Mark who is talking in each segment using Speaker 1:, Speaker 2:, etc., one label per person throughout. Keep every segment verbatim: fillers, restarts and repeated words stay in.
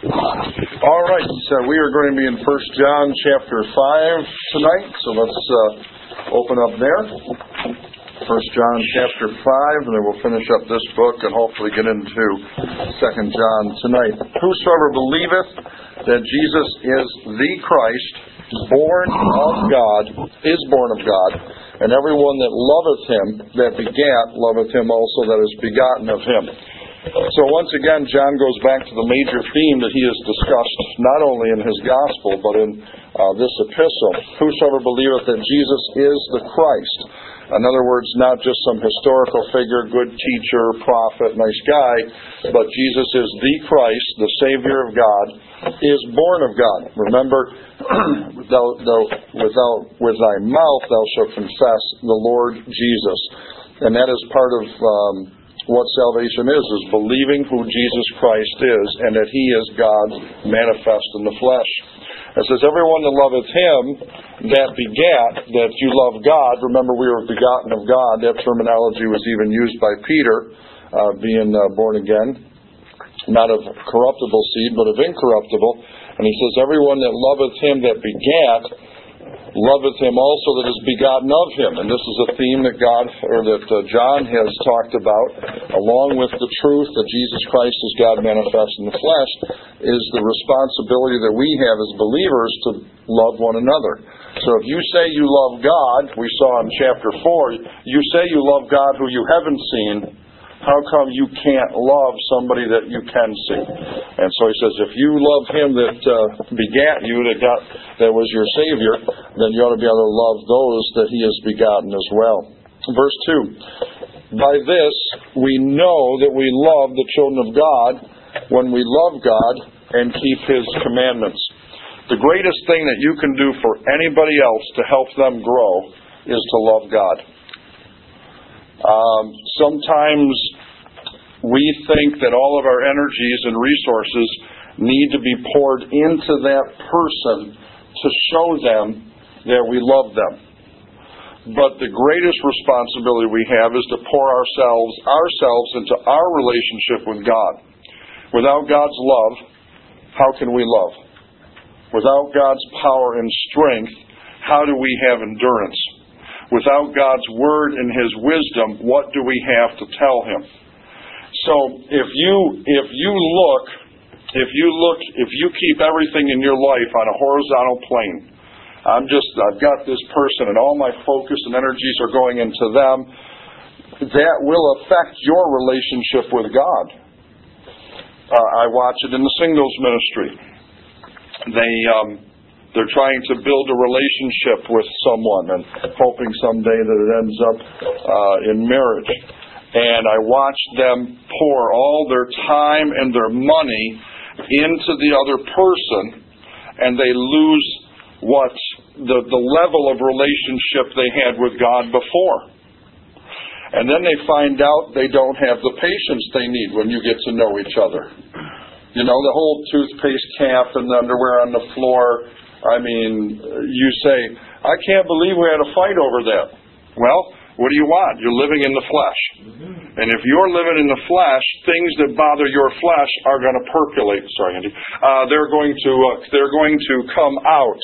Speaker 1: All right, so we are going to be in First John chapter five tonight, so let's uh, open up there. First John chapter five, and then we'll finish up this book and hopefully get into Second John tonight. Whosoever believeth that Jesus is the Christ, born of God, is born of God, and everyone that loveth him, that begat, loveth him also that is begotten of him. So once again, John goes back to the major theme that he has discussed not only in his gospel, but in uh, this epistle. Whosoever believeth that Jesus is the Christ. In other words, not just some historical figure, good teacher, prophet, nice guy, but Jesus is the Christ, the Savior of God, is born of God. Remember, thou, thou, without, with thy mouth thou shalt confess the Lord Jesus. And that is part of um, what salvation is, is believing who Jesus Christ is, and that he is God manifest in the flesh. It says, everyone that loveth him that begat, that you love God. Remember, we were begotten of God. That terminology was even used by Peter, uh, being uh, born again, not of corruptible seed, but of incorruptible. And he says, everyone that loveth him that begat, loveth him also that is begotten of him. And this is a theme that God, or that uh, John has talked about, along with the truth that Jesus Christ is God manifest in the flesh, is the responsibility that we have as believers to love one another. So if you say you love God, we saw in chapter four, you say you love God who you haven't seen, how come you can't love somebody that you can see? And so he says, if you love him that uh, begat you, that got that was your Savior, then you ought to be able to love those that he has begotten as well. Verse two, by this we know that we love the children of God when we love God and keep his commandments. The greatest thing that you can do for anybody else to help them grow is to love God. Um, sometimes we think that all of our energies and resources need to be poured into that person to show them that we love them. But the greatest responsibility we have is to pour ourselves, ourselves into our relationship with God. Without God's love, how can we love? Without God's power and strength, how do we have endurance? Without God's word and his wisdom, what do we have to tell him? So if you if you look if you look if you keep everything in your life on a horizontal plane, I'm just I've got this person and all my focus and energies are going into them, that will affect your relationship with God. Uh, I watch it in the singles ministry. They um They're trying to build a relationship with someone and hoping someday that it ends up uh, in marriage. And I watch them pour all their time and their money into the other person, and they lose what the, the level of relationship they had with God before. And then they find out they don't have the patience they need when you get to know each other. You know, the whole toothpaste cap and the underwear on the floor. I mean, you say, I can't believe we had a fight over that. Well, what do you want? You're living in the flesh. Mm-hmm. And if you're living in the flesh, things that bother your flesh are going to percolate. Sorry, Andy. Uh, they're going to uh, they're going to come out.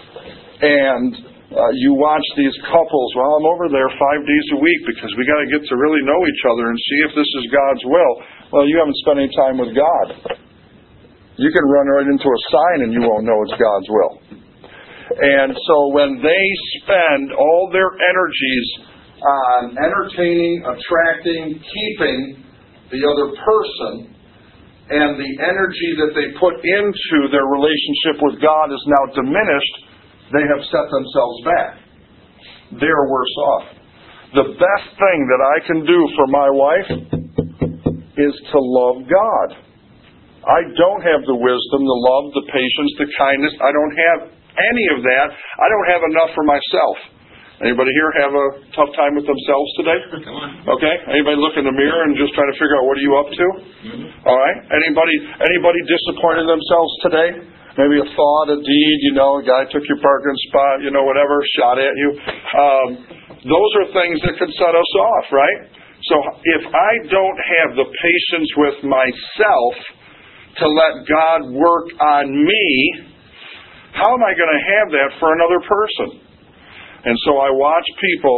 Speaker 1: And uh, you watch these couples. Well, I'm over there five days a week because we got to get to really know each other and see if this is God's will. Well, you haven't spent any time with God. You can run right into a sign and you won't know it's God's will. And so when they spend all their energies on entertaining, attracting, keeping the other person, and the energy that they put into their relationship with God is now diminished, they have set themselves back. They're worse off. The best thing that I can do for my wife is to love God. I don't have the wisdom, the love, the patience, the kindness. I don't have any of that. I don't have enough for myself. Anybody here have a tough time with themselves today?
Speaker 2: Come on.
Speaker 1: Okay. Anybody look in the mirror and just try to figure out what are you up to? Mm-hmm. All right. Anybody anybody disappointed themselves today? Maybe a thought, a deed, you know, a guy took your parking spot, you know, whatever, shot at you. Um, those are things that could set us off, right? So if I don't have the patience with myself to let God work on me, how am I going to have that for another person? And so I watch people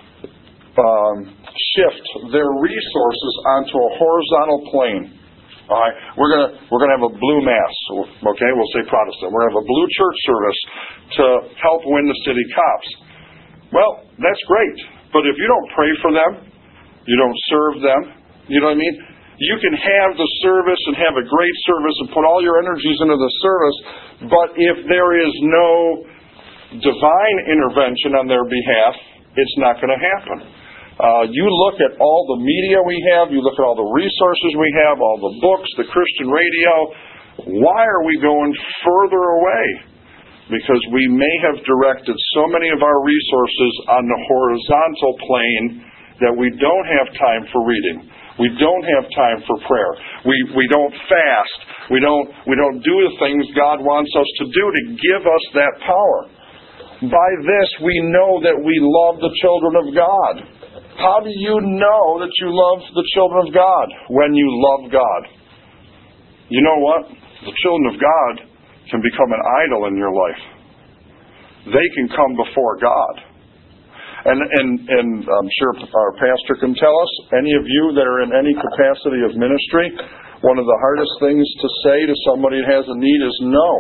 Speaker 1: um, shift their resources onto a horizontal plane. All right, we're gonna we're gonna have a blue mass. Okay, we'll say Protestant. We're gonna have a blue church service to help win the city cops. Well, that's great, but if you don't pray for them, you don't serve them. You know what I mean? You can have the service and have a great service and put all your energies into the service, but if there is no divine intervention on their behalf, it's not going to happen. Uh, you look at all the media we have, you look at all the resources we have, all the books, the Christian radio. Why are we going further away? Because we may have directed so many of our resources on the horizontal plane that we don't have time for reading. We don't have time for prayer. We we don't fast. We don't we don't do the things God wants us to do to give us that power. By this we know that we love the children of God. How do you know that you love the children of God? When you love God. You know what? The children of God can become an idol in your life. They can come before God. And, and, and I'm sure our pastor can tell us, any of you that are in any capacity of ministry, one of the hardest things to say to somebody that has a need is no.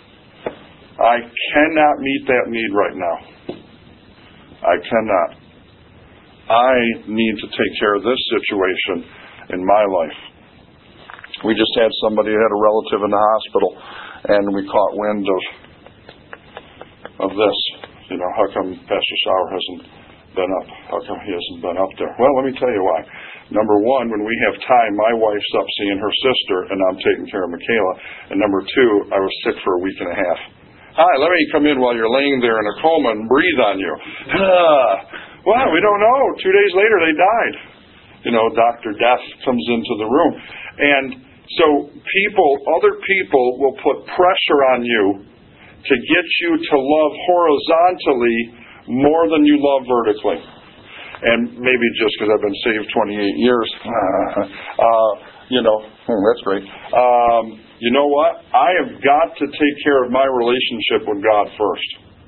Speaker 1: I cannot meet that need right now. I cannot. I need to take care of this situation in my life. We just had somebody who had a relative in the hospital, and we caught wind of of this. You know, how come Pastor Sauer hasn't been up? How come he hasn't been up there? Well, let me tell you why. Number one, when we have time, my wife's up seeing her sister, and I'm taking care of Michaela. And number two, I was sick for a week and a half. Hi, let me come in while you're laying there in a coma and breathe on you. Ah, well, we don't know. Two days later, they died. You know, Doctor Death comes into the room. And so people, other people will put pressure on you to get you to love horizontally more than you love vertically. And maybe just because I've been saved twenty-eight years, uh, you know, hmm, that's great. Um, you know what? I have got to take care of my relationship with God first.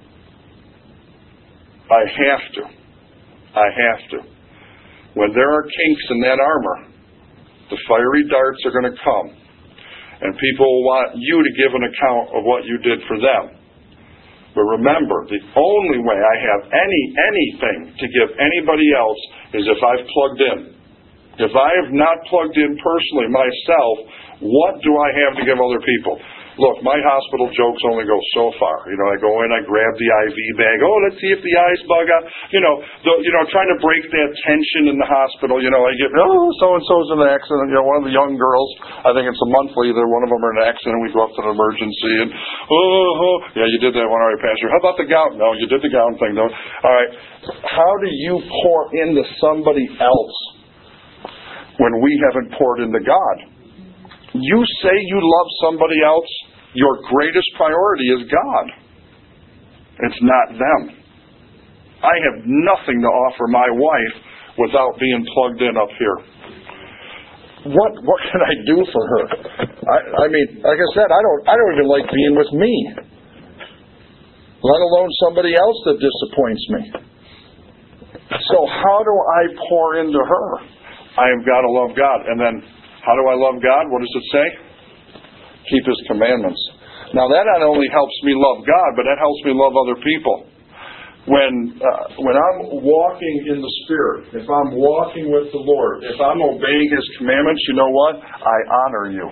Speaker 1: I have to. I have to. When there are kinks in that armor, the fiery darts are going to come. And people will want you to give an account of what you did for them. But remember, the only way I have any anything to give anybody else is if I've plugged in. If I have not plugged in personally myself, what do I have to give other people? Look, my hospital jokes only go so far. You know, I go in, I grab the I V bag. Oh, let's see if the eyes bug out. You know, the, you know, trying to break that tension in the hospital. You know, I get, oh, so-and-so's in an accident. You know, one of the young girls, I think it's a monthly, they're one of them are in an accident. We go up to an emergency and, oh, oh, yeah, you did that one. All right, Pastor. How about the gown? No, you did the gown thing, though. All right. How do you pour into somebody else when we haven't poured into God? You say you love somebody else, your greatest priority is God. It's not them. I have nothing to offer my wife without being plugged in up here. What what can I do for her? I, I mean, like I said, I don't I don't even like being with me, let alone somebody else that disappoints me. So how do I pour into her? I have got to love God. And then, how do I love God? What does it say? Keep His commandments. Now that not only helps me love God, but that helps me love other people. When uh, when I'm walking in the Spirit, if I'm walking with the Lord, if I'm obeying His commandments, you know what? I honor you.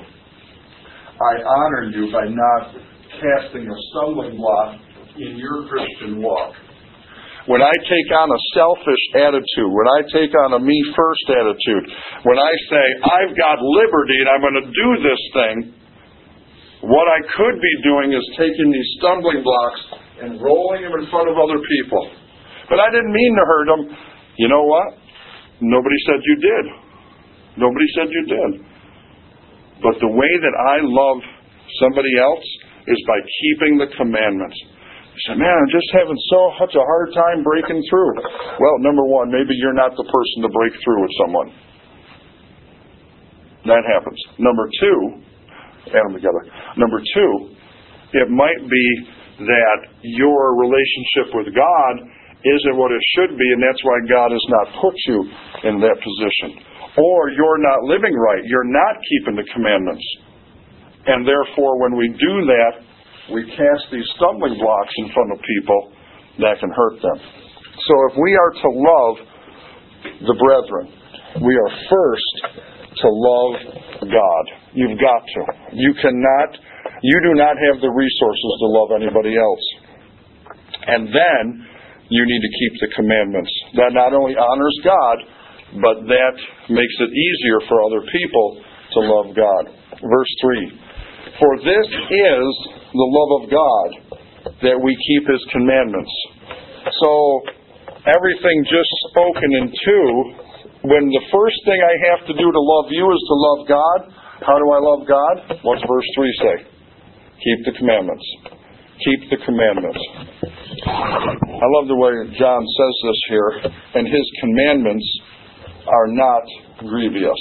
Speaker 1: I honor you by not casting a stumbling block in your Christian walk. When I take on a selfish attitude, when I take on a me-first attitude, when I say, I've got liberty and I'm going to do this thing, what I could be doing is taking these stumbling blocks and rolling them in front of other people. But I didn't mean to hurt them. You know what? Nobody said you did. Nobody said you did. But the way that I love somebody else is by keeping the commandments. You say, man, I'm just having so such a hard time breaking through. Well, number one, maybe you're not the person to break through with someone. That happens. Number two, add them together. Number two, it might be that your relationship with God isn't what it should be, and that's why God has not put you in that position. Or you're not living right. You're not keeping the commandments. And therefore, when we do that, we cast these stumbling blocks in front of people that can hurt them. So if we are to love the brethren, we are first to love God. You've got to. You cannot, you do not have the resources to love anybody else. And then you need to keep the commandments. That not only honors God, but that makes it easier for other people to love God. Verse three. For this is the love of God, that we keep His commandments. So, everything just spoken in two, when the first thing I have to do to love you is to love God, how do I love God? What's verse three say? Keep the commandments. Keep the commandments. I love the way John says this here, and His commandments are not grievous.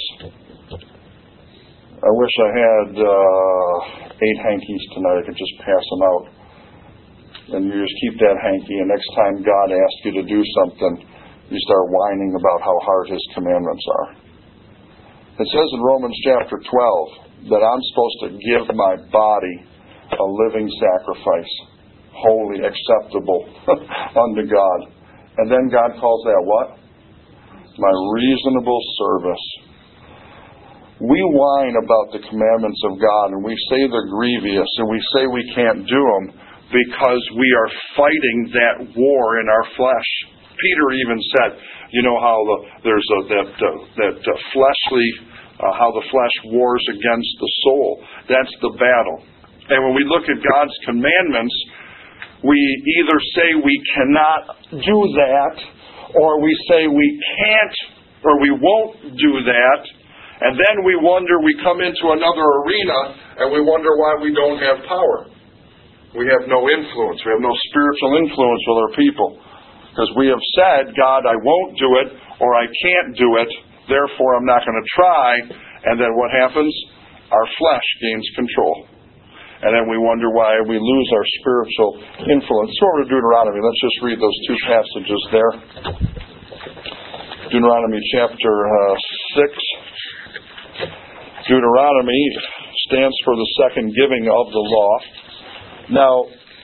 Speaker 1: I wish I had uh, eight hankies tonight. I could just pass them out. And you just keep that hanky, and next time God asks you to do something, you start whining about how hard His commandments are. It says in Romans chapter twelve that I'm supposed to give my body a living sacrifice, holy, acceptable unto God. And then God calls that what? My reasonable service. We whine about the commandments of God, and we say they're grievous, and we say we can't do them because we are fighting that war in our flesh. Peter even said, you know how the, there's a, that uh, that uh, fleshly, uh, how the flesh wars against the soul. That's the battle. And when we look at God's commandments, we either say we cannot do that, or we say we can't, or we won't do that. And then we wonder, we come into another arena, and we wonder why we don't have power. We have no influence. We have no spiritual influence with our people. Because we have said, God, I won't do it, or I can't do it, therefore I'm not going to try. And then what happens? Our flesh gains control. And then we wonder why we lose our spiritual influence. Go over to Deuteronomy. Let's just read those two passages there. Deuteronomy chapter uh, six. Deuteronomy stands for the second giving of the law. Now,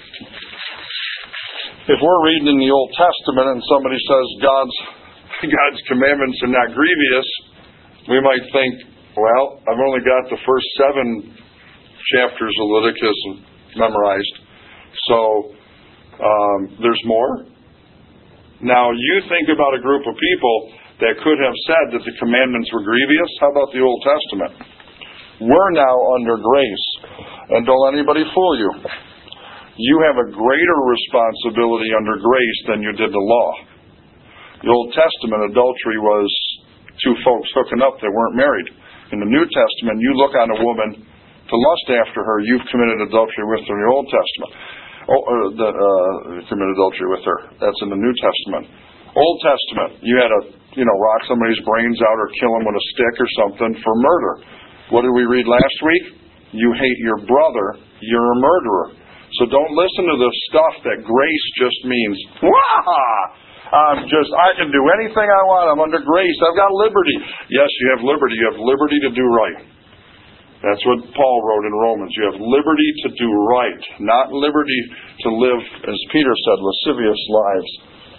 Speaker 1: if we're reading in the Old Testament and somebody says God's God's commandments are not grievous, we might think, well, I've only got the first seven chapters of Leviticus memorized, so um, there's more. Now, you think about a group of people that could have said that the commandments were grievous. How about the Old Testament? We're now under grace. And don't let anybody fool you. You have a greater responsibility under grace than you did the law. The Old Testament, adultery was two folks hooking up that weren't married. In the New Testament, you look on a woman to lust after her, you've committed adultery with her in the Old Testament. Oh, or the, uh, committed adultery with her. That's in the New Testament. Old Testament, you had to, you know, rock somebody's brains out or kill him with a stick or something for murder. What did we read last week? You hate your brother, you're a murderer. So don't listen to the stuff that grace just means, wah! I'm just, I can do anything I want. I'm under grace. I've got liberty. Yes, you have liberty. You have liberty to do right. That's what Paul wrote in Romans. You have liberty to do right, not liberty to live, as Peter said, lascivious lives.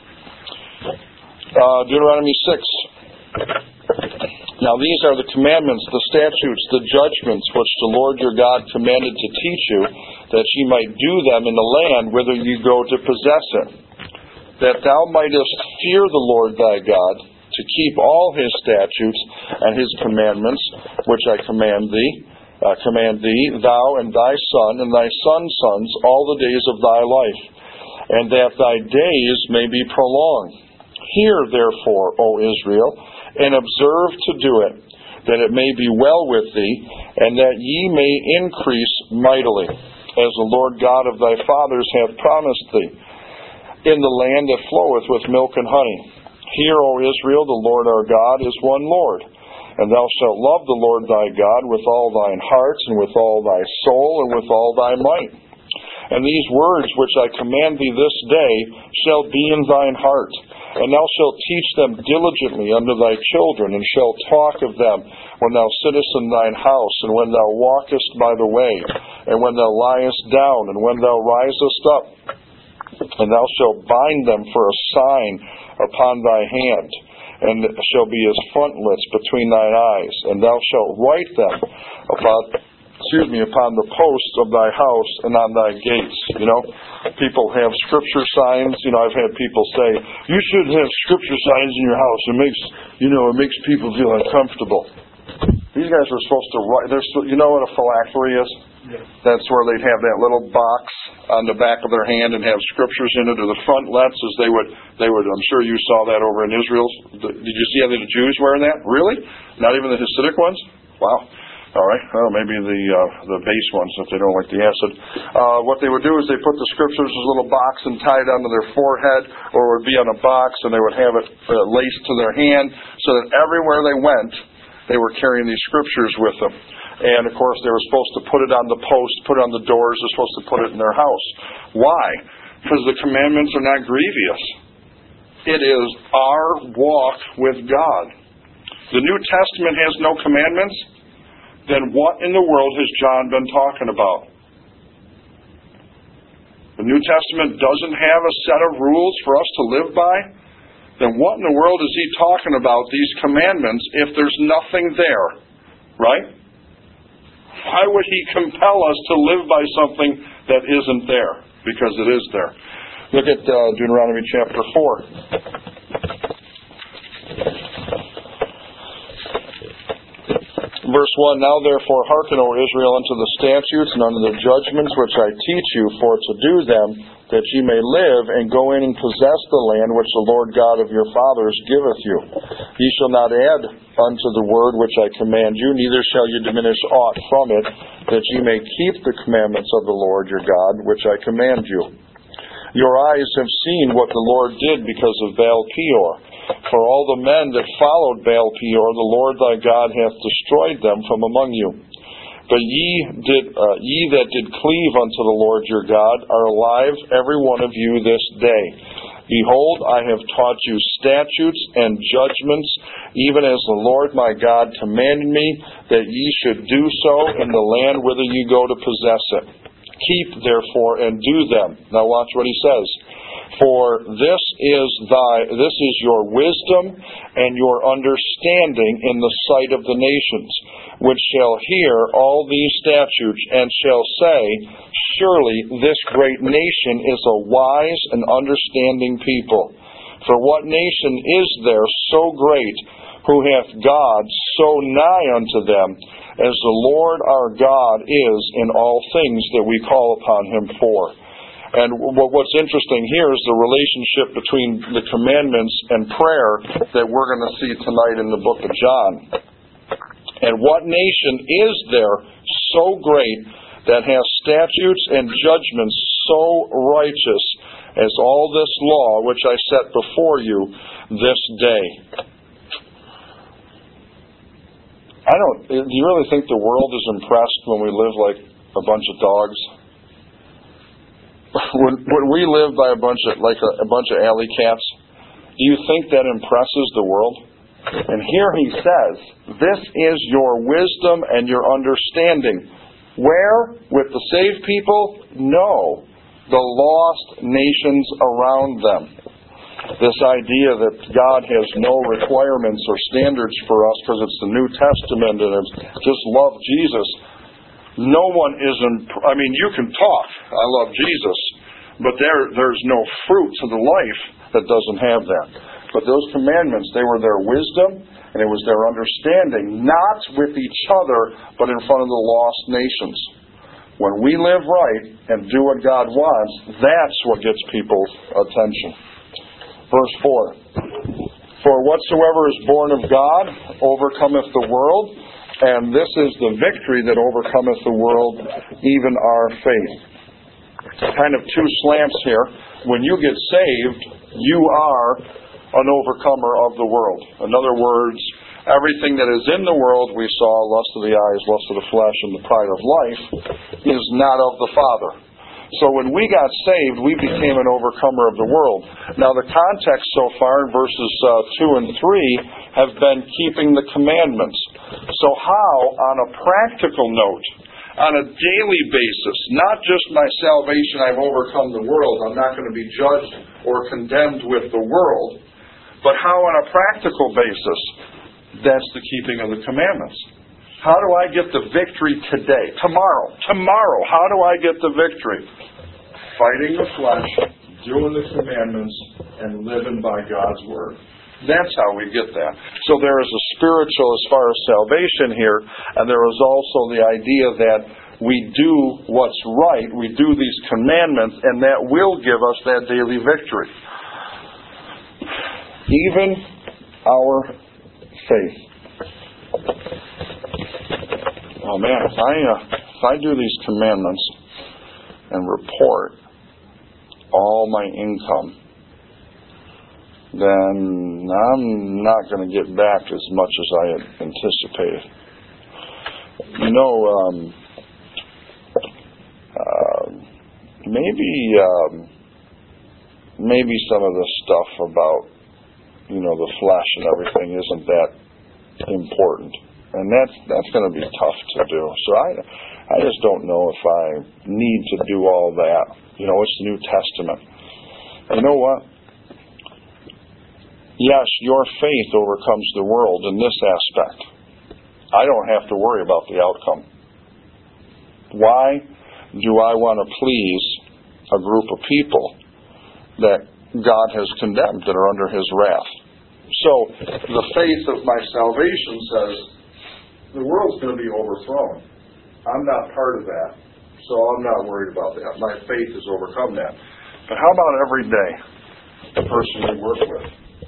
Speaker 1: Uh, Deuteronomy six. Now these are the commandments, the statutes, the judgments, which the Lord your God commanded to teach you, that ye might do them in the land whither ye go to possess it, that thou mightest fear the Lord thy God, to keep all His statutes and His commandments, which I command thee, uh, command thee, thou and thy son and thy son's sons, all the days of thy life, and that thy days may be prolonged. Hear therefore, O Israel, and observe to do it, that it may be well with thee, and that ye may increase mightily, as the Lord God of thy fathers hath promised thee, in the land that floweth with milk and honey. Hear, O Israel, the Lord our God is one Lord. And thou shalt love the Lord thy God with all thine heart, and with all thy soul, and with all thy might. And these words which I command thee this day shall be in thine heart, and thou shalt teach them diligently unto thy children, and shalt talk of them when thou sittest in thine house, and when thou walkest by the way, and when thou liest down, and when thou risest up. And thou shalt bind them for a sign upon thy hand, and shall be as frontlets between thine eyes, and thou shalt write them upon, excuse me, upon the posts of thy house and on thy gates. You know, people have scripture signs. You know, I've had people say, you should have scripture signs in your house. It makes, you know, it makes people feel uncomfortable. These guys were supposed to write. There's, you know what a phylactery is? Yeah. That's where they'd have that little box on the back of their hand and have scriptures in it, or the frontlets, as they would. They would. I'm sure you saw that over in Israel. Did you see any of the Jews wearing that? Really? Not even the Hasidic ones? Wow. All right. Well, maybe the uh, the base ones if they don't like the acid. Uh, what they would do is they put the scriptures in a little box and tie it onto their forehead, or it would be on a box, and they would have it uh, laced to their hand, so that everywhere they went, they were carrying these scriptures with them. And, of course, they were supposed to put it on the post, put it on the doors. They're supposed to put it in their house. Why? Because the commandments are not grievous. It is our walk with God. The New Testament has no commandments. Then what in the world has John been talking about? The New Testament doesn't have a set of rules for us to live by. Then what in the world is he talking about, these commandments, if there's nothing there? Right? Why would he compel us to live by something that isn't there? Because it is there. Look at uh, Deuteronomy chapter four. Verse one, Now therefore hearken, O Israel, unto the statutes and unto the judgments which I teach you, for to do them, that ye may live, and go in and possess the land which the Lord God of your fathers giveth you. Ye shall not add unto the word which I command you, neither shall ye diminish aught from it, that ye may keep the commandments of the Lord your God, which I command you. Your eyes have seen what the Lord did because of Baal Peor. For all the men that followed Baal Peor, the Lord thy God hath destroyed them from among you. But ye did, uh, ye that did cleave unto the Lord your God are alive, every one of you this day. Behold, I have taught you statutes and judgments, even as the Lord my God commanded me, that ye should do so in the land whither ye go to possess it. Keep therefore and do them. Now watch what he says. For this is thy, this is your wisdom and your understanding in the sight of the nations, which shall hear all these statutes, and shall say, Surely this great nation is a wise and understanding people. For what nation is there so great, who hath God so nigh unto them, as the Lord our God is in all things that we call upon him for? And what's interesting here is the relationship between the commandments and prayer that we're going to see tonight in the book of John. And what nation is there so great that has statutes and judgments so righteous as all this law which I set before you this day? I don't, do you really think the world is impressed when we live like a bunch of dogs? When, when we live by a bunch of like a, a bunch of alley cats, do you think that impresses the world? And here he says, "This is your wisdom and your understanding." Where? With the saved people? No, the lost nations around them. This idea that God has no requirements or standards for us because it's the New Testament and it's just love Jesus. No one is, in, I mean, you can talk, I love Jesus, but there there's no fruit to the life that doesn't have that. But those commandments, they were their wisdom, and it was their understanding, not with each other, but in front of the lost nations. When we live right and do what God wants, that's what gets people's attention. Verse four, For whatsoever is born of God overcometh the world, and this is the victory that overcometh the world, even our faith. Kind of two slants here. When you get saved, you are an overcomer of the world. In other words, everything that is in the world we saw, lust of the eyes, lust of the flesh, and the pride of life, is not of the Father. So when we got saved, we became an overcomer of the world. Now the context so far in verses uh, two and three have been keeping the commandments. So how, on a practical note, on a daily basis, not just my salvation, I've overcome the world, I'm not going to be judged or condemned with the world, but how on a practical basis, that's the keeping of the commandments. How do I get the victory today? Tomorrow. Tomorrow. How do I get the victory? Fighting the flesh, doing the commandments, and living by God's Word. That's how we get that. So there is a spiritual as far as salvation here, and there is also the idea that we do what's right, we do these commandments, and that will give us that daily victory. Even our faith. Oh man, if I, uh, if I do these commandments and report all my income, then I'm not going to get back as much as I had anticipated. You know, um, uh, maybe um, maybe some of the stuff about, you know, the flesh and everything isn't that important. And that's that's going to be tough to do. So I, I just don't know if I need to do all that. You know, it's New Testament. You know what? Yes, your faith overcomes the world in this aspect. I don't have to worry about the outcome. Why do I want to please a group of people that God has condemned, that are under His wrath? So the faith of my salvation says, the world's going to be overthrown. I'm not part of that, so I'm not worried about that. My faith has overcome that. But how about every day, the person we work with?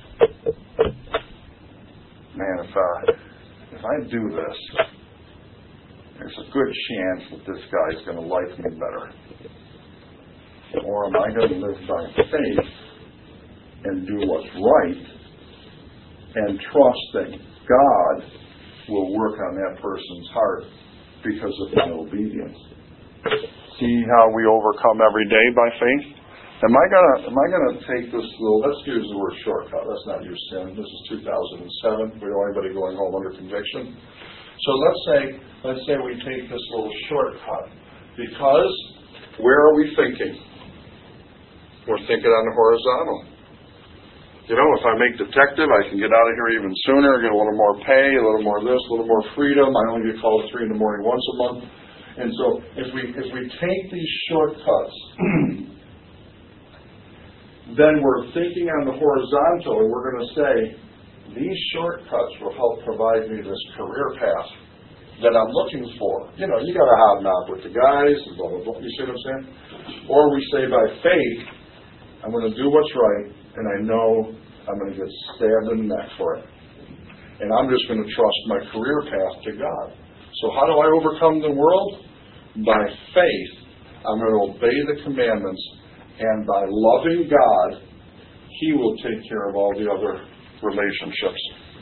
Speaker 1: Man, if, uh, if I do this, there's a good chance that this guy's going to like me better. Or am I going to live by faith and do what's right and trust that God will work on that person's heart because of my obedience? See how we overcome every day by faith? Am I gonna am I gonna take this little, let's use the word shortcut, let's not use sin. This is two thousand seven. We don't want anybody going home under conviction. So let's say let's say we take this little shortcut. Because where are we thinking? We're thinking on the horizontal. You know, if I make detective, I can get out of here even sooner, get a little more pay, a little more this, a little more freedom. I only get called at three in the morning once a month. And so if we if we take these shortcuts, then we're thinking on the horizontal, and we're going to say, these shortcuts will help provide me this career path that I'm looking for. You know, you got to hobnob with the guys, and blah, blah, blah. You see what I'm saying? Or we say by faith, I'm going to do what's right, and I know I'm going to get stabbed in the neck for it. And I'm just going to trust my career path to God. So how do I overcome the world? By faith, I'm going to obey the commandments, and by loving God, He will take care of all the other relationships.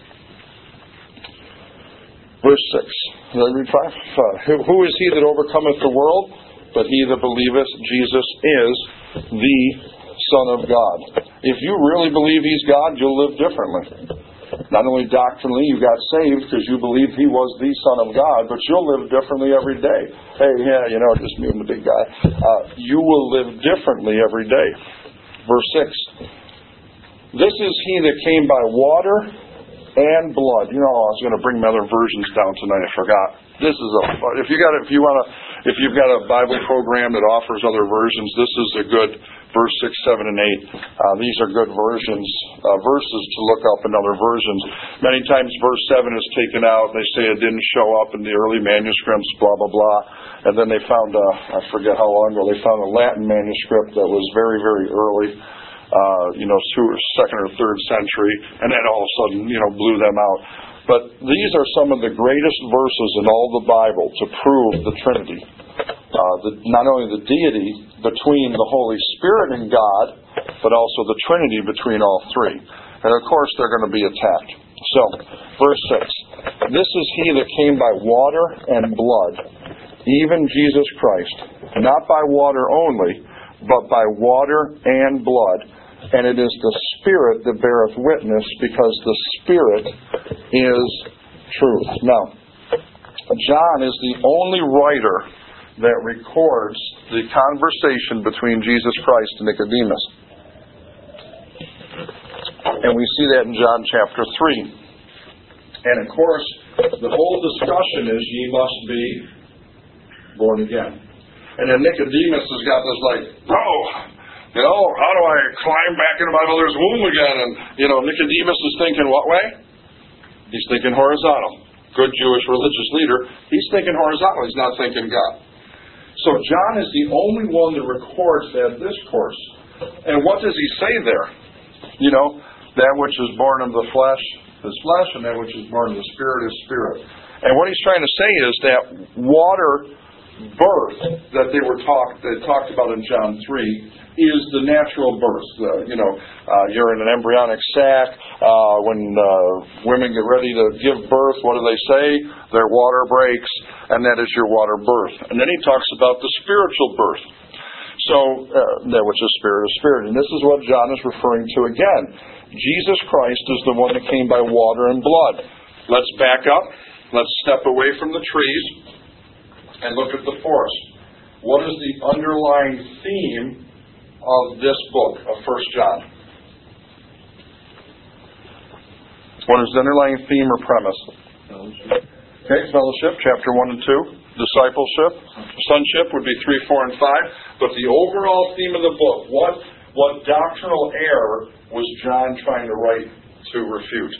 Speaker 1: Verse six. Did I read five? Uh, who is he that overcometh the world? But he that believeth Jesus is the Son of God. If you really believe He's God, you'll live differently. Not only doctrinally, you got saved because you believed He was the Son of God, but you'll live differently every day. Hey, yeah, you know, just me and the big guy. Uh, you will live differently every day. Verse six. This is He that came by water and blood. You know, I was going to bring my other versions down tonight. I forgot. This is a. If you got, if you want to, if you've got a Bible program that offers other versions, this is a good. Verse six, seven, and eight. Uh, these are good versions, uh, verses to look up in other versions. Many times verse seven is taken out. They say it didn't show up in the early manuscripts, blah, blah, blah. And then they found, a, I forget how long ago, they found a Latin manuscript that was very, very early, uh, you know, second or third century. And then all of a sudden, you know, blew them out. But these are some of the greatest verses in all the Bible to prove the Trinity. Uh, the, not only the deity between the Holy Spirit and God, but also the Trinity between all three. And of course they're going to be attacked. So, verse six. This is he that came by water and blood, even Jesus Christ, not by water only, but by water and blood. And it is the Spirit that beareth witness, because the Spirit is truth. Now, John is the only writer that records the conversation between Jesus Christ and Nicodemus. And we see that in John chapter three. And of course, the whole discussion is, ye must be born again. And then Nicodemus has got this like, oh, you know, how do I climb back into my mother's womb again? And, you know, Nicodemus is thinking what way? He's thinking horizontal. Good Jewish religious leader. He's thinking horizontal. He's not thinking God. So John is the only one that records that discourse. And what does he say there? You know, that which is born of the flesh is flesh, and that which is born of the Spirit is spirit. And what he's trying to say is that water birth that they were talked they talked about in John three is the natural birth. Uh, you know, uh, you're in an embryonic sac. Uh, when uh, women get ready to give birth, what do they say? Their water breaks, and that is your water birth. And then he talks about the spiritual birth. So, uh, that which is spirit is spirit. And this is what John is referring to again. Jesus Christ is the one that came by water and blood. Let's back up. Let's step away from the trees and look at the forest. What is the underlying theme of this book of First John? What is the underlying theme or premise? Fellowship. Okay, fellowship, chapter one and two. Discipleship, sonship would be three, four, and five. But the overall theme of the book, what what doctrinal error was John trying to write to refute?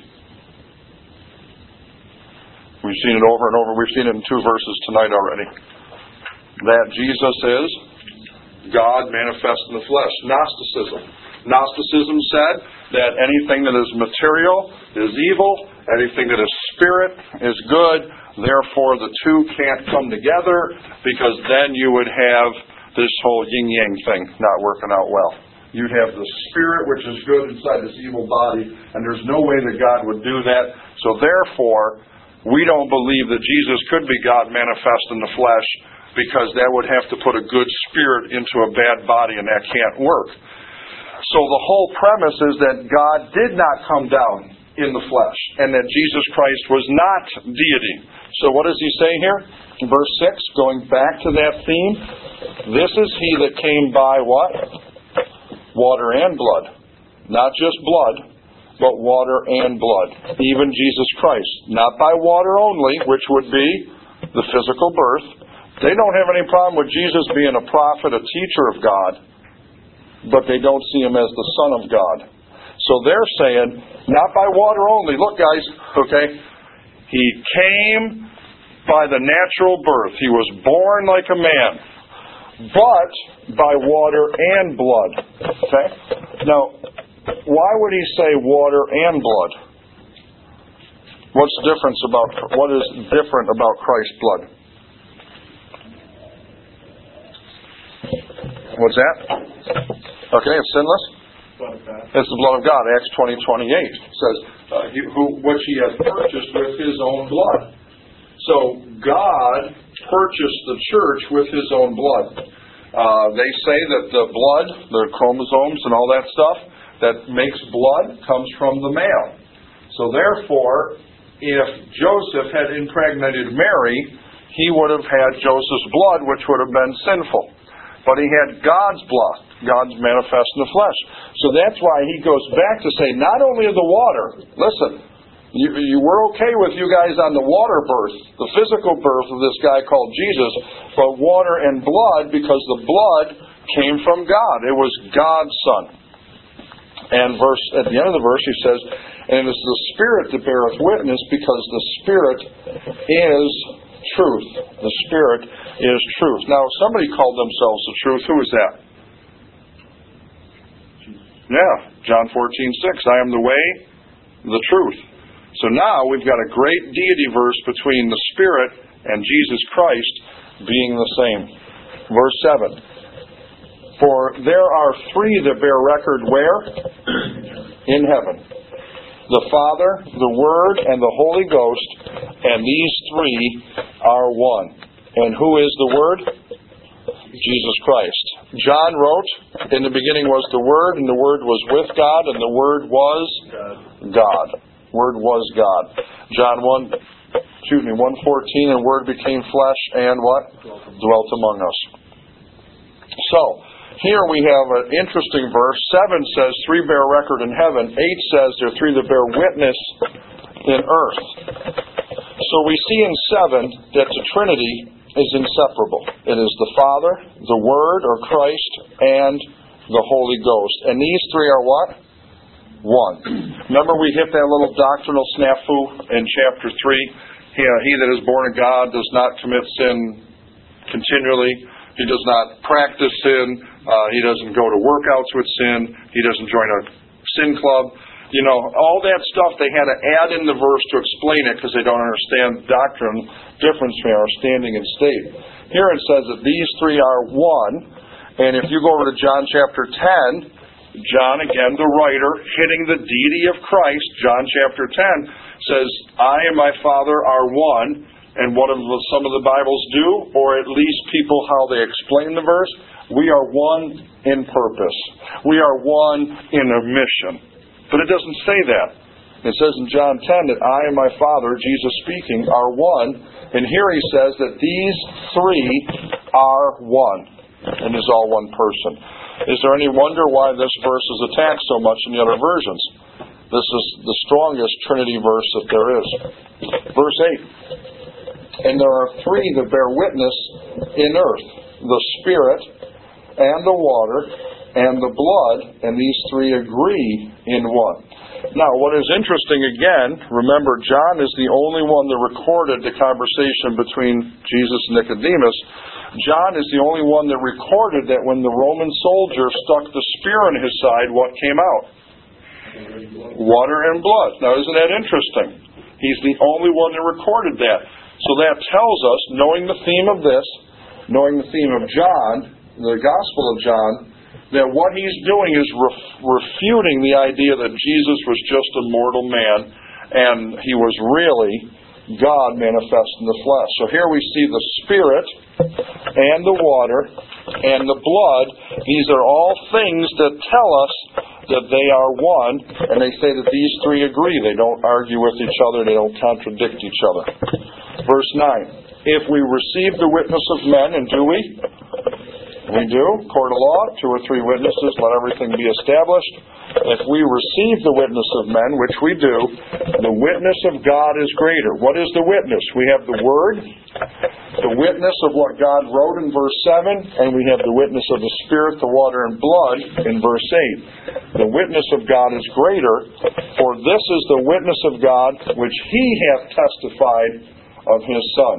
Speaker 1: We've seen it over and over. We've seen it in two verses tonight already. That Jesus is God manifest in the flesh. Gnosticism. Gnosticism said that anything that is material is evil, anything that is spirit is good. Therefore, the two can't come together, because then you would have this whole yin-yang thing not working out well. You'd have the spirit, which is good, inside this evil body, and there's no way that God would do that. So therefore, we don't believe that Jesus could be God manifest in the flesh, because that would have to put a good spirit into a bad body, and that can't work. So the whole premise is that God did not come down in the flesh, and that Jesus Christ was not deity. So what does he say here? In verse six, going back to that theme, this is he that came by what? Water and blood. Not just blood, but water and blood. Even Jesus Christ. Not by water only, which would be the physical birth. They don't have any problem with Jesus being a prophet, a teacher of God, but they don't see him as the Son of God. So they're saying, not by water only. Look, guys, okay? He came by the natural birth. He was born like a man, but by water and blood. Okay? Now, why would he say water and blood? What's difference about what is different about Christ's blood? What's that? Okay, it's sinless. It's the blood of God. Acts twenty twenty-eight says, uh, he, who, which he hath purchased with his own blood. So God purchased the church with his own blood. Uh, they say that the blood, the chromosomes and all that stuff that makes blood comes from the male. So therefore, if Joseph had impregnated Mary, he would have had Joseph's blood, which would have been sinful. But he had God's blood, God's manifest in the flesh. So that's why he goes back to say, not only of the water, listen, you, you were okay with you guys on the water birth, the physical birth of this guy called Jesus, but water and blood, because the blood came from God. It was God's Son. And verse at the end of the verse he says, and it is the Spirit that beareth witness, because the Spirit is truth. The Spirit is truth. Now, if somebody called themselves the truth, who is that? Yeah, John fourteen six. I am the way, the truth. So now we've got a great deity verse between the Spirit and Jesus Christ being the same. Verse seven. For there are three that bear record where? In heaven. The Father, the Word, and the Holy Ghost, and these three are one. And who is the Word? Jesus Christ. John wrote, in the beginning was the Word, and the Word was with God, and the Word was God. Word was God. John one, excuse me, one fourteen, and Word became flesh and what? Dwelt among us. So, here we have an interesting verse. Seven says three bear record in heaven. Eight says there are three that bear witness in earth. So we see in seven that the Trinity is inseparable. It is the Father, the Word or Christ, and the Holy Ghost. And these three are what? One. Remember we hit that little doctrinal snafu in chapter three? He, uh, he that is born of God does not commit sin continually. He does not practice sin. Uh, he doesn't go to workouts with sin. He doesn't join a sin club. You know, all that stuff they had to add in the verse to explain it because they don't understand doctrine difference between our standing and state. Here it says that these three are one. And if you go over to John chapter ten, John, again, the writer, hitting the deity of Christ, John chapter ten, says, I and my Father are one. And what do some of the Bibles do, or at least people how they explain the verse? We are one in purpose. We are one in a mission. But it doesn't say that. It says in John ten that I and my Father, Jesus speaking, are one. And here he says that these three are one. And is all one person. Is there any wonder why this verse is attacked so much in the other versions? This is the strongest Trinity verse that there is. Verse eight. And there are three that bear witness in earth, the Spirit and the water and the blood, and these three agree in one. Now, what is interesting again, remember John is the only one that recorded the conversation between Jesus and Nicodemus. John is the only one that recorded that when the Roman soldier stuck the spear in his side, what came out? Water and blood. Now, isn't that interesting? He's the only one that recorded that. So that tells us, knowing the theme of this, knowing the theme of John, the Gospel of John, that what he's doing is ref- refuting the idea that Jesus was just a mortal man and he was really God manifest in the flesh. So here we see the Spirit and the water and the blood. These are all things that tell us that they are one, and they say that these three agree. They don't argue with each other. They don't contradict each other. Verse nine. If we receive the witness of men, and do we? We do. Court of law, two or three witnesses, let everything be established. If we receive the witness of men, which we do, the witness of God is greater. What is the witness? We have the Word, the witness of what God wrote in verse seven, and we have the witness of the Spirit, the water, and blood in verse eight. The witness of God is greater, for this is the witness of God which He hath testified of His Son.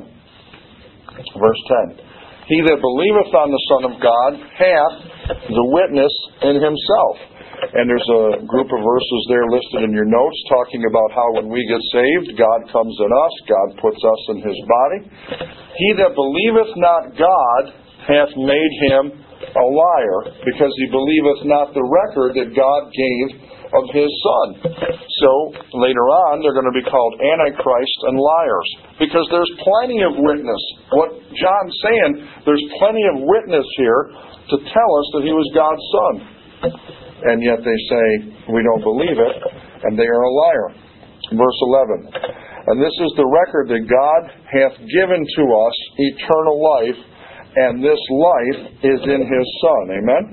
Speaker 1: Verse ten. He that believeth on the Son of God hath the witness in himself. And there's a group of verses there listed in your notes talking about how when we get saved, God comes in us, God puts us in His body. He that believeth not God hath made him a liar, because he believeth not the record that God gave of His Son. So, later on, they're going to be called Antichrist and liars. Because there's plenty of witness. What John's saying, there's plenty of witness here to tell us that He was God's Son. And yet they say, we don't believe it, and they are a liar. Verse eleven. And this is the record that God hath given to us eternal life, and this life is in His Son. Amen?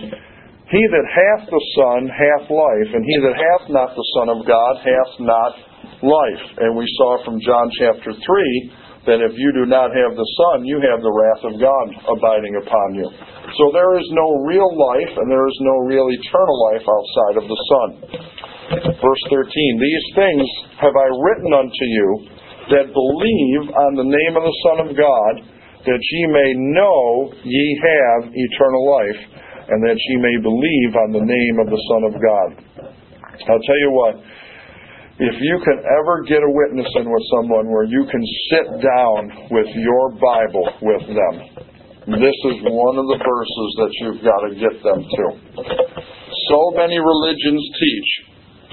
Speaker 1: He that hath the Son hath life, and he that hath not the Son of God hath not life. And we saw from John chapter three that if you do not have the Son, you have the wrath of God abiding upon you. So there is no real life, and there is no real eternal life outside of the Son. Verse thirteen, these things have I written unto you that believe on the name of the Son of God, that ye may know ye have eternal life, and that ye may believe on the name of the Son of God. I'll tell you what, if you can ever get a witness in with someone where you can sit down with your Bible with them, this is one of the verses that you've got to get them to. So many religions teach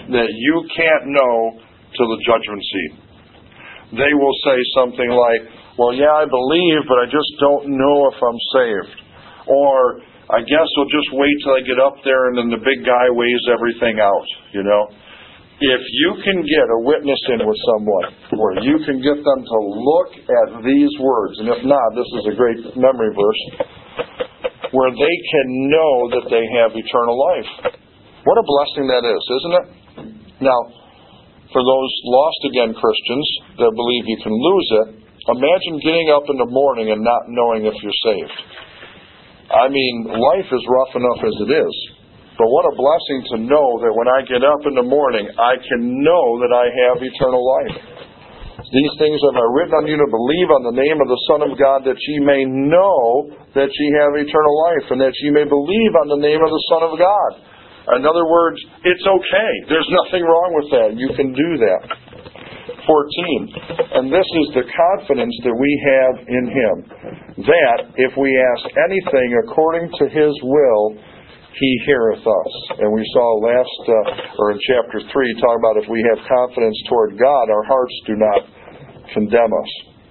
Speaker 1: that you can't know till the judgment seat. They will say something like, well, yeah, I believe, but I just don't know if I'm saved. Or, I guess I'll just wait till I get up there and then the big guy weighs everything out, you know. If you can get a witness in with someone where you can get them to look at these words, and if not, this is a great memory verse, where they can know that they have eternal life. What a blessing that is, isn't it? Now, for those lost again Christians that believe you can lose it, imagine getting up in the morning and not knowing if you're saved. I mean, life is rough enough as it is. But what a blessing to know that when I get up in the morning, I can know that I have eternal life. These things have I written on you to believe on the name of the Son of God, that ye may know that ye have eternal life, and that ye may believe on the name of the Son of God. In other words, it's okay. There's nothing wrong with that. You can do that. fourteen. And this is the confidence that we have in Him, that if we ask anything according to His will, He heareth us. And we saw last, uh, or in chapter three, talk about if we have confidence toward God, our hearts do not condemn us.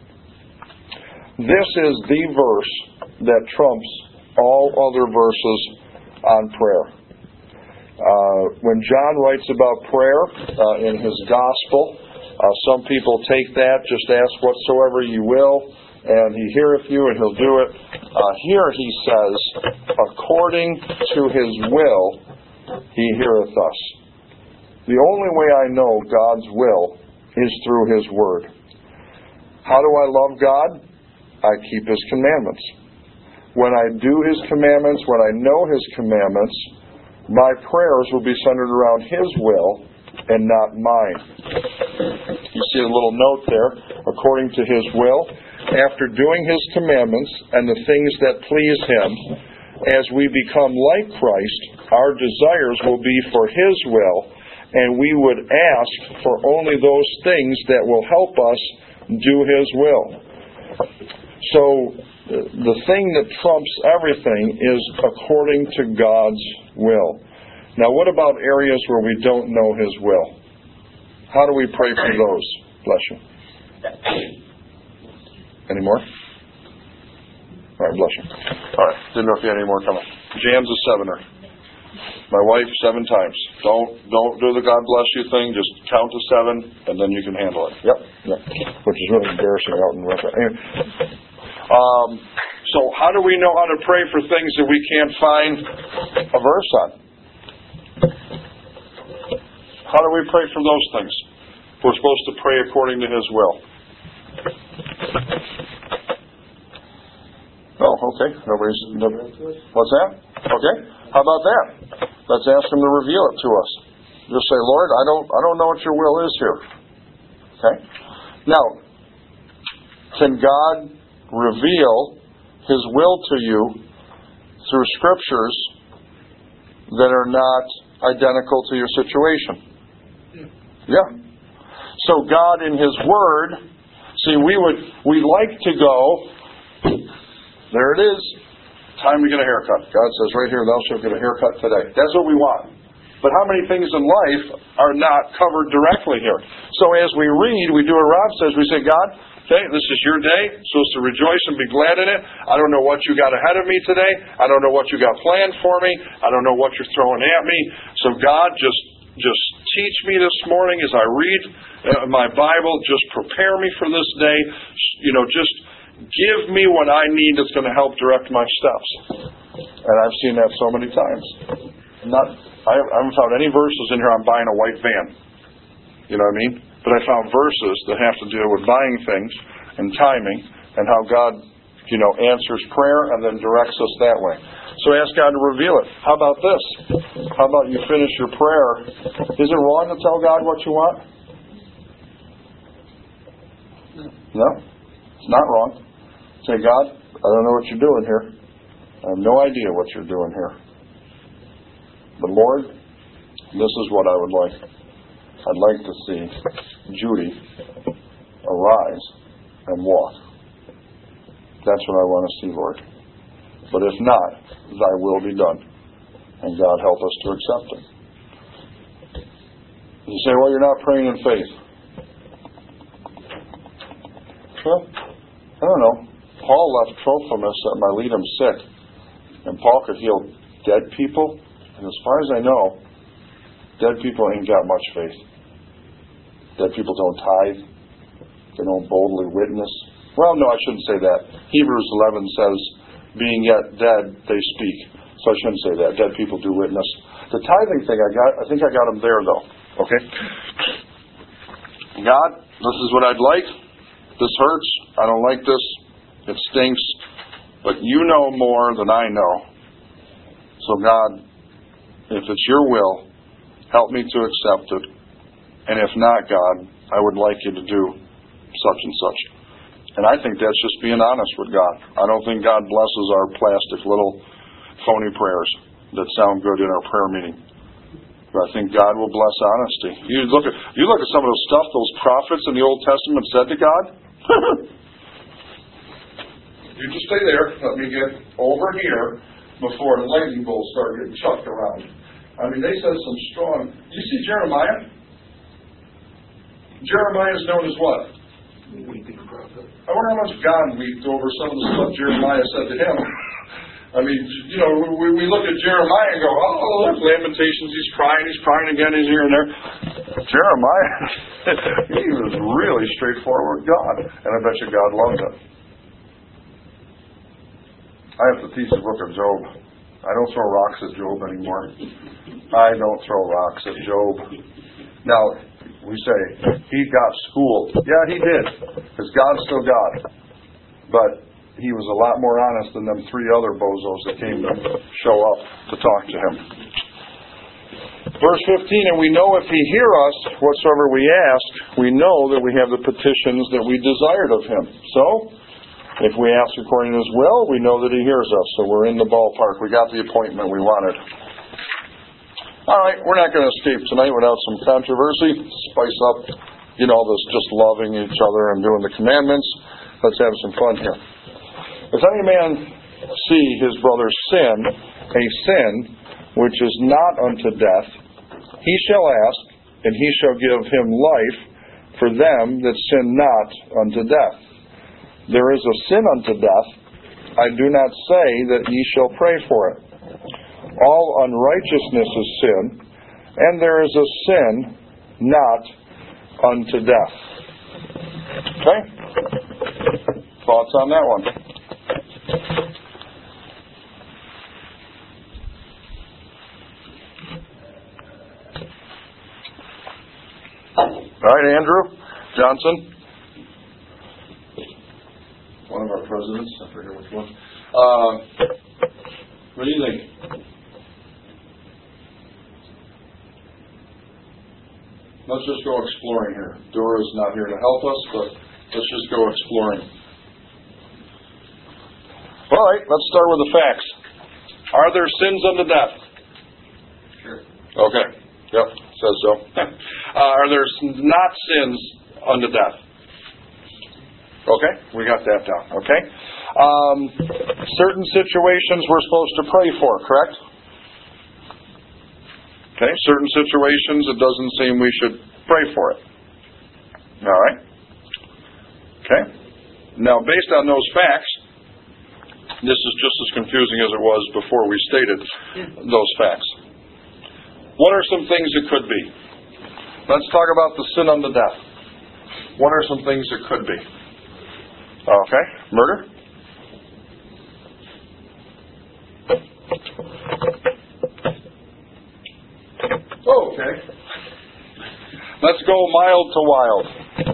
Speaker 1: This is the verse that trumps all other verses on prayer. Uh, when John writes about prayer uh, in his gospel, uh, some people take that, just ask whatsoever you will, and He heareth you, and He'll do it. Uh, here He says, according to His will, He heareth us. The only way I know God's will is through His Word. How do I love God? I keep His commandments. When I do His commandments, when I know His commandments, my prayers will be centered around His will and not mine. You see a little note there, according to His will. After doing His commandments and the things that please Him, as we become like Christ, our desires will be for His will, and we would ask for only those things that will help us do His will. So, the thing that trumps everything is according to God's will. Now, what about areas where we don't know His will? How do we pray for those? Bless you. Any more? All right, bless you. All right, didn't know if you had any more coming. Jan's a sevener. My wife, seven times. Don't don't do the God bless you thing. Just count to seven, and then you can handle it. Yep. Yep. Which is really embarrassing out in Russia. Anyway. Um, so how do we know how to pray for things that we can't find a verse on? How do we pray for those things? We're supposed to pray according to His will. Oh, okay. Nobody's. Nobody, what's that? Okay. How about that? Let's ask Him to reveal it to us. Just say, Lord, I don't, I don't know what Your will is here. Okay. Now, can God reveal His will to you through scriptures that are not identical to your situation? Yeah. So God in His Word, see, we would we like to go, there it is, time to get a haircut. God says right here, thou shalt get a haircut today. That's what we want. But how many things in life are not covered directly here? So as we read, we do what Rob says, we say, God, okay, this is Your day, I'm supposed to rejoice and be glad in it. I don't know what You got ahead of me today. I don't know what You got planned for me. I don't know what You're throwing at me. So God, just Just teach me this morning as I read uh, my Bible. Just prepare me for this day. You know, just give me what I need that's going to help direct my steps. And I've seen that so many times. Not, I haven't found any verses in here on buying a white van. You know what I mean? But I found verses that have to deal with buying things and timing and how God, you know, answers prayer and then directs us that way. So ask God to reveal it. How about this? How about you finish your prayer? Is it wrong to tell God what you want? No. It's not wrong. Say, God, I don't know what You're doing here. I have no idea what You're doing here. But Lord, this is what I would like. I'd like to see Judy arise and walk. That's what I want to see, Lord. But if not, Thy will be done. And God help us to accept it. You say, well, you're not praying in faith. Well, I don't know. Paul left Trophimus at Miletum sick, and Paul could heal dead people, and as far as I know, dead people ain't got much faith. Dead people don't tithe. They don't boldly witness. Well, no, I shouldn't say that. Hebrews eleven says, being yet dead, they speak. So I shouldn't say that. Dead people do witness. The tithing thing, I got. I think I got them there, though. Okay? God, this is what I'd like. This hurts. I don't like this. It stinks. But you know more than I know. So God, if it's your will, help me to accept it. And if not, God, I would like you to do such and such. And I think that's just being honest with God. I don't think God blesses our plastic little phony prayers that sound good in our prayer meeting. But I think God will bless honesty. You look at you look at some of the stuff those prophets in the Old Testament said to God. You just stay there. Let me get over here before the lightning bolts start getting chucked around. I mean, they said some strong. You see Jeremiah? Jeremiah is known as what?
Speaker 2: Weeping prophet.
Speaker 1: I wonder how much God wept over some of the stuff Jeremiah said to him. I mean, you know, we, we look at Jeremiah and go, oh, look, Lamentations, he's crying, he's crying again, he's here and there. Jeremiah, he was really straightforward with God. And I bet you God loved him. I have to teach the book of Job. I don't throw rocks at Job anymore. I don't throw rocks at Job. Now, we say, he got schooled. Yeah, he did. Because God's still God. But he was a lot more honest than them three other bozos that came to show up to talk to him. Verse fifteen, and we know if he hear us, whatsoever we ask, we know that we have the petitions that we desired of him. So, if we ask according to his will, we know that he hears us. So we're in the ballpark. We got the appointment we wanted. All right, we're not going to escape tonight without some controversy. Spice up, you know, this just loving each other and doing the commandments. Let's have some fun here. If any man see his brother sin, a sin which is not unto death, he shall ask, and he shall give him life for them that sin not unto death. There is a sin unto death. I do not say that ye shall pray for it. All unrighteousness is sin, and there is a sin not unto death. Okay? Thoughts on that one? All right, Andrew Johnson, one of our presidents, I forget which one. Uh, what do you think? Let's just go exploring here. Dora's not here to help us, but let's just go exploring. All right, let's start with the facts. Are there sins unto death?
Speaker 2: Sure.
Speaker 1: Okay. Yep, says so. uh, are there not sins unto death? Okay, we got that down. Okay. Um, certain situations we're supposed to pray for, correct? Okay, certain situations it doesn't seem we should pray for it. All right. Okay. Now, based on those facts, this is just as confusing as it was before we stated those facts. What are some things it could be? Let's talk about the sin unto death. What are some things it could be? Okay, murder? Okay. Let's go mild to wild.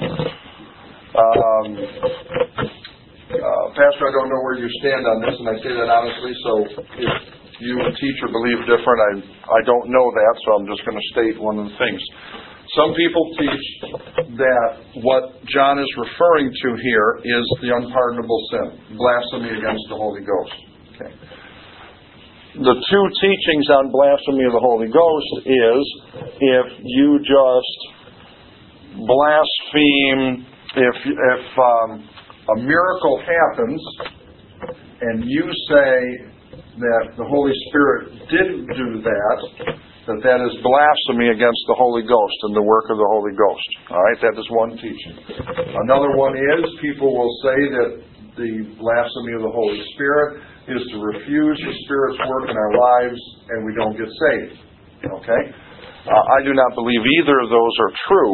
Speaker 1: Um, uh, Pastor, I don't know where you stand on this, and I say that honestly, so if you teach or believe different, I, I don't know that, so I'm just going to state one of the things. Some people teach that what John is referring to here is the unpardonable sin, blasphemy against the Holy Ghost. Okay. The two teachings on blasphemy of the Holy Ghost is if you just blaspheme, if if um, a miracle happens and you say that the Holy Spirit didn't do that, that that is blasphemy against the Holy Ghost and the work of the Holy Ghost. All right, that is one teaching. Another one is people will say that the blasphemy of the Holy Spirit is to refuse the Spirit's work in our lives and we don't get saved. Okay? Uh, I do not believe either of those are true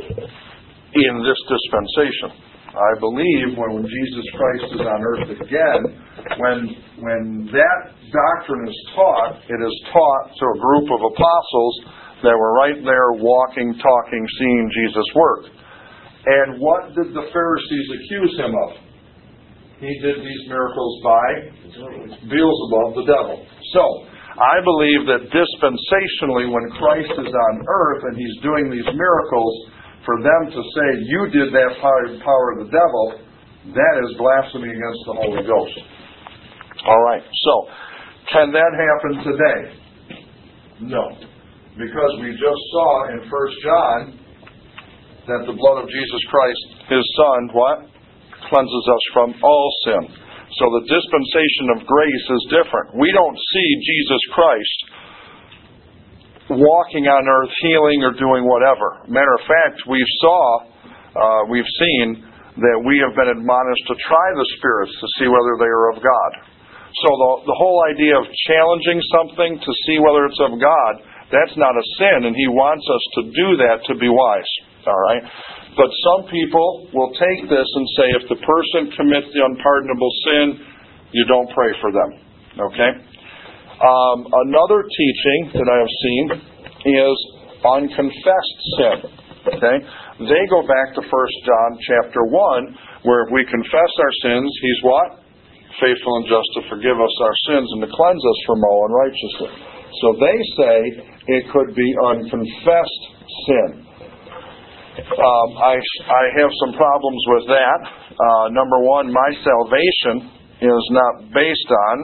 Speaker 1: in this dispensation. I believe when, when Jesus Christ is on earth again, when when that doctrine is taught, it is taught to a group of apostles that were right there walking, talking, seeing Jesus work. And what did the Pharisees accuse him of? He did these miracles by Beelzebub, the devil. So, I believe that dispensationally, when Christ is on earth and he's doing these miracles, for them to say, you did that power, power of the devil, that is blasphemy against the Holy Ghost. All right, so, can that happen today? No. Because we just saw in First John that the blood of Jesus Christ, His Son, what? Cleanses us from all sin. So the dispensation of grace is different. We don't see Jesus Christ walking on earth, healing or doing whatever. Matter of fact, we saw, uh, we've seen that we have been admonished to try the spirits to see whether they are of God. So the, the whole idea of challenging something to see whether it's of God, that's not a sin, and He wants us to do that to be wise. All right? But some people will take this and say if the person commits the unpardonable sin, you don't pray for them. Okay? Um, another teaching that I have seen is unconfessed sin. Okay? They go back to First John chapter one, where if we confess our sins, He's what? Faithful and just to forgive us our sins and to cleanse us from all unrighteousness. So they say it could be unconfessed sin. Um, I, I have some problems with that. Uh, number one, my salvation is not based on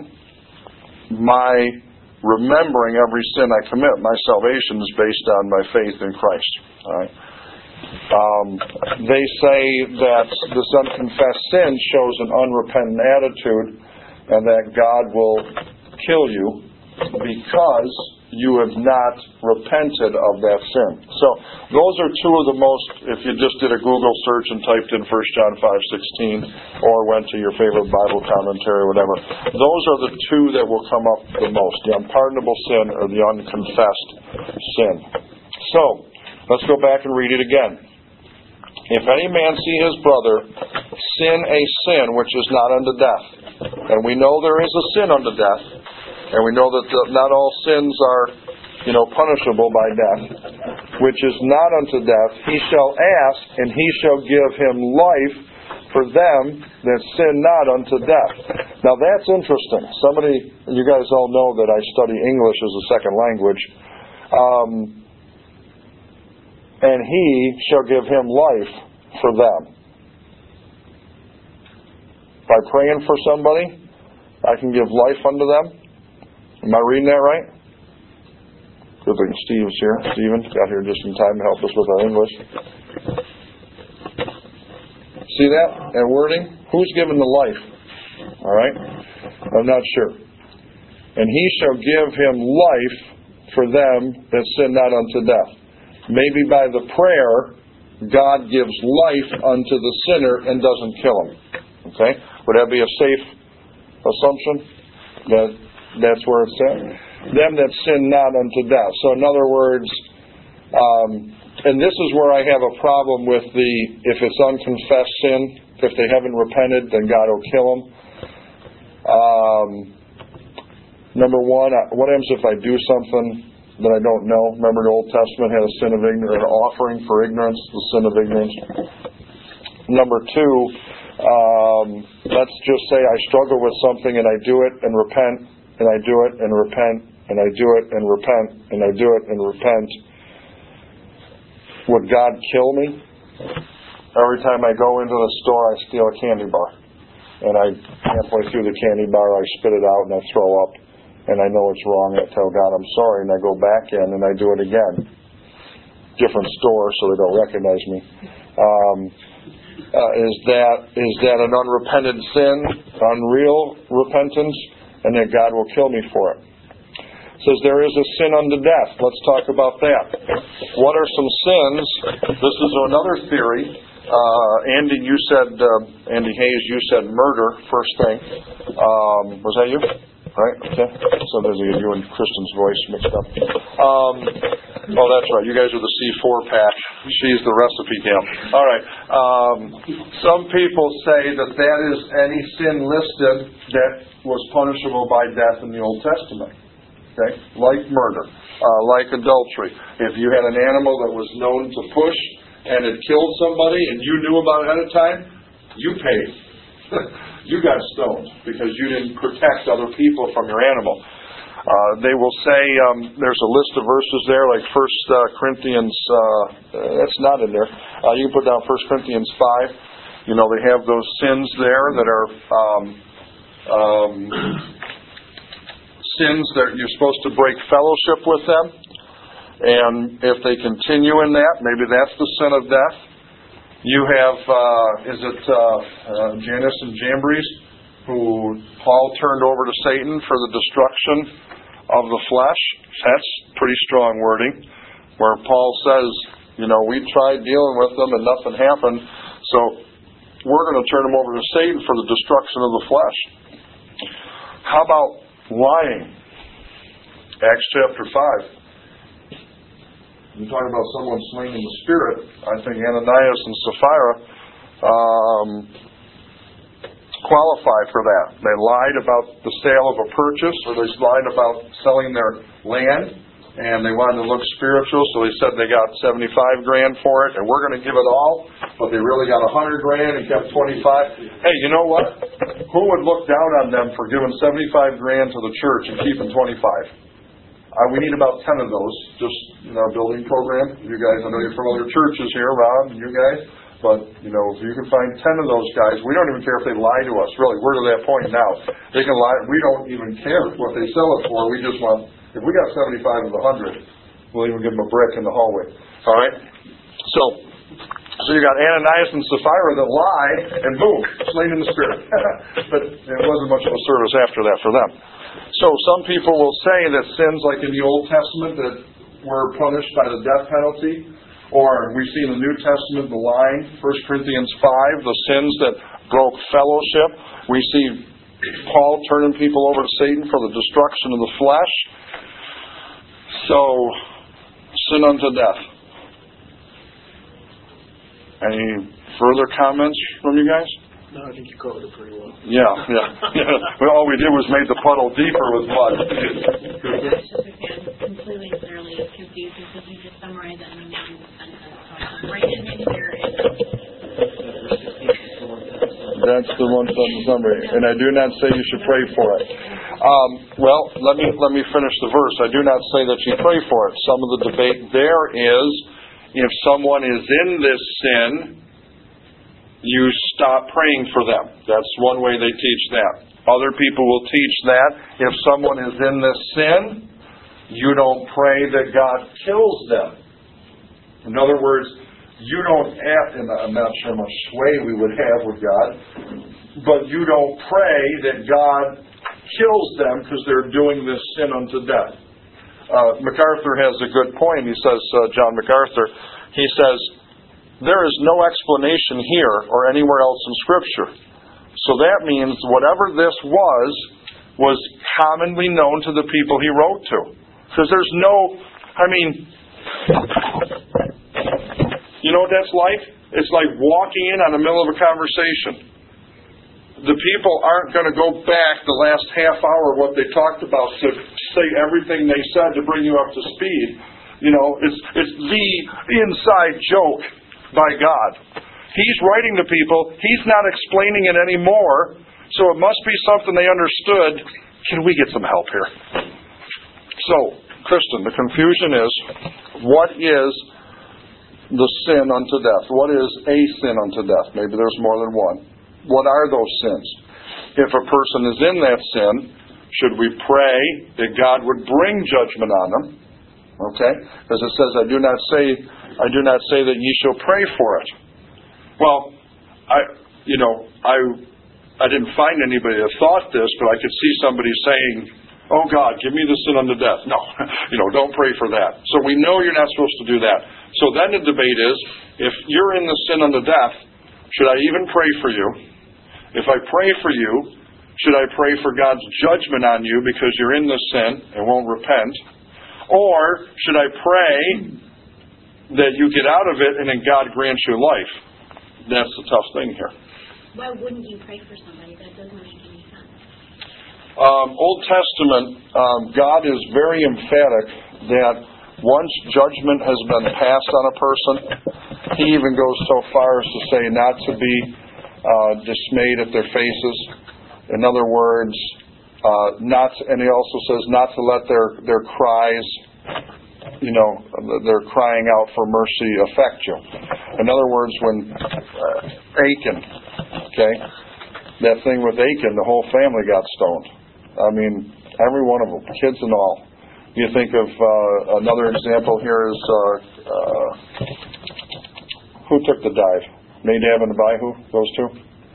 Speaker 1: my remembering every sin I commit. My salvation is based on my faith in Christ. All right. Um, they say that this unconfessed sin shows an unrepentant attitude and that God will kill you because you have not repented of that sin. So those are two of the most, if you just did a Google search and typed in First John five sixteen or went to your favorite Bible commentary or whatever, those are the two that will come up the most, the unpardonable sin or the unconfessed sin. So, let's go back and read it again. If any man see his brother sin a sin which is not unto death, and we know there is a sin unto death, and we know that the, not all sins are, you know, punishable by death, which is not unto death, he shall ask, and he shall give him life for them that sin not unto death. Now that's interesting. Somebody, you guys all know that I study English as a second language. Um, and he shall give him life for them. By praying for somebody, I can give life unto them. Am I reading that right? Good thing Steve's here. Steven got here just in time to help us with our English. See that? That wording? Who's given the life? All right? I'm not sure. And he shall give him life for them that sin not unto death. Maybe by the prayer, God gives life unto the sinner and doesn't kill him. Okay? Would that be a safe assumption? That that's where it's at? Them that sin not unto death. So in other words, um, and this is where I have a problem with the, if it's unconfessed sin, if they haven't repented, then God will kill them. Um, number one, what happens if I do something that I don't know? Remember the Old Testament had a sin of ignorance, an offering for ignorance, the sin of ignorance. Number two, um, let's just say I struggle with something and I do it and repent, and I do it and repent, and I do it and repent, and I do it and repent. Would God kill me? Every time I go into the store, I steal a candy bar. And I, halfway through the candy bar, I spit it out and I throw up. And I know it's wrong. I tell God I'm sorry, and I go back in and I do it again. Different store, so they don't recognize me. Um, uh, is that is that an unrepented sin, unreal repentance, and that God will kill me for it? says there is a sin unto death. Let's talk about that. What are some sins? This is another theory. Uh, Andy, you said, uh, Andy Hayes, you said murder, first thing. Um, was that you? Right? Okay. So there's a, you and Kristen's voice mixed up. Um, oh, that's right. You guys are the C four pack. She's the recipe gal. All right. Um, some people say that that is any sin listed that was punishable by death in the Old Testament. Okay? Like murder, uh, like adultery. If you had an animal that was known to push and it killed somebody and you knew about it ahead of time, you paid. You got stoned because you didn't protect other people from your animal. Uh, they will say, um, there's a list of verses there, like First uh, Corinthians, uh, that's not in there. Uh, you can put down First Corinthians five. You know, they have those sins there that are um, um, sins that you're supposed to break fellowship with them. And if they continue in that, maybe that's the sin of death. You have, uh, is it uh, uh, Jannes and Jambres, who Paul turned over to Satan for the destruction of the flesh? That's pretty strong wording, where Paul says, you know, we tried dealing with them and nothing happened, so we're going to turn them over to Satan for the destruction of the flesh. How about lying? Acts chapter five. You talk about someone slain in the spirit. I think Ananias and Sapphira um, qualify for that. They lied about the sale of a purchase, or they lied about selling their land, and they wanted to look spiritual, so they said they got seventy-five grand for it, and we're going to give it all, but they really got one hundred grand and kept twenty-five. Hey, you know what? Who would look down on them for giving seventy-five grand to the church and keeping twenty-five? Uh, we need about ten of those, just in our building program. You guys, I know you're from other churches here, Rob, and you guys, but, you know, if you can find ten of those guys, we don't even care if they lie to us, really. We're to that point now. They can lie. We don't even care what they sell it for. We just want, if we got seventy-five of the one hundred, we'll even give them a brick in the hallway. All right? So, so you got Ananias and Sapphira that lie, and boom, slain in the spirit. But it wasn't much of a service after that for them. So some people will say that sins like in the Old Testament that were punished by the death penalty, or we see in the New Testament the lying, First Corinthians five, the sins that broke fellowship. We see Paul turning people over to Satan for the destruction of the flesh. So, sin unto death. Any further comments from you guys?
Speaker 2: No, I think you covered it pretty well.
Speaker 1: Yeah, yeah. Well, all we did was made the puddle deeper with mud.
Speaker 3: It's just, again, completely and utterly confused because you just summarized it in one sentence. So right in here is...
Speaker 1: That's the one sentence summary. And I do not say you should pray for it. Um, well, let me let me finish the verse. I do not say that you pray for it. Some of the debate there is, if someone is in this sin, you stop praying for them. That's one way they teach that. Other people will teach that if someone is in this sin, you don't pray that God kills them. In other words, you don't have, and I'm not sure how much sway we would have with God, but you don't pray that God kills them because they're doing this sin unto death. Uh, MacArthur has a good point. He says, uh, John MacArthur, he says, there is no explanation here or anywhere else in Scripture. So that means whatever this was, was commonly known to the people he wrote to. Because there's no, I mean, you know what that's like? It's like walking in on the middle of a conversation. The people aren't going to go back the last half hour of what they talked about to say everything they said to bring you up to speed. You know, it's it's the inside joke by God. He's writing to people. He's not explaining it anymore. So it must be something they understood. Can we get some help here? So, Kristen, the confusion is, what is the sin unto death? What is a sin unto death? Maybe there's more than one. What are those sins? If a person is in that sin, should we pray that God would bring judgment on them? Okay? Because it says, I do not say I do not say that ye shall pray for it. Well, I you know, I I didn't find anybody that thought this, but I could see somebody saying, oh God, give me the sin unto death. No, you know, don't pray for that. So we know you're not supposed to do that. So then the debate is, if you're in the sin unto death, should I even pray for you? If I pray for you, should I pray for God's judgment on you because you're in this sin and won't repent? Or should I pray that you get out of it and then God grants you life? That's the tough thing here.
Speaker 3: Why wouldn't you pray for somebody? That doesn't make any sense.
Speaker 1: Um, Old Testament, um, God is very emphatic that once judgment has been passed on a person, He even goes so far as to say not to be uh, dismayed at their faces. In other words, uh, not, and He also says not to let their, their cries, you know, their crying out for mercy affect you. In other words, when uh, Achan, okay, that thing with Achan, the whole family got stoned. I mean, every one of them, kids and all. You think of uh, another example here is uh, uh, who took the dive? Nadab and Abihu, those two?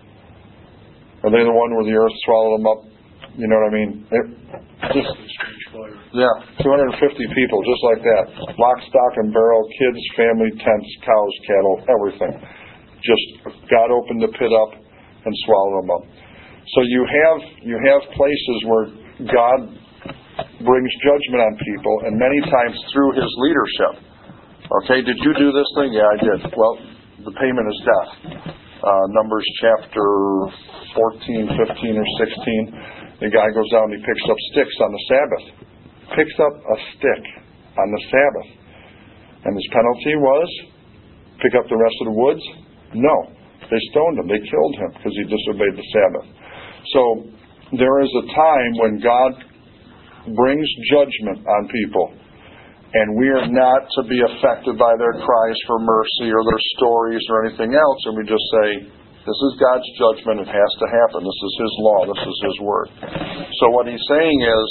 Speaker 1: Are they the one where the earth swallowed them up? You know what I mean? It, just, yeah, two hundred fifty people, just like that. Lock, stock, and barrel, kids, family, tents, cows, cattle, everything. Just God opened the pit up and swallowed them up. So you have you have places where God brings judgment on people, and many times through His leadership. Okay, did you do this thing? Yeah, I did. Well, the payment is death. Uh, Numbers chapter fourteen, fifteen, or sixteen. The guy goes out and he picks up sticks on the Sabbath. Picks up a stick on the Sabbath. And his penalty was pick up the rest of the woods? No. They stoned him. They killed him because he disobeyed the Sabbath. So there is a time when God brings judgment on people, and we are not to be affected by their cries for mercy or their stories or anything else, and we just say, this is God's judgment, it has to happen, this is His law, this is His word. So what He's saying is,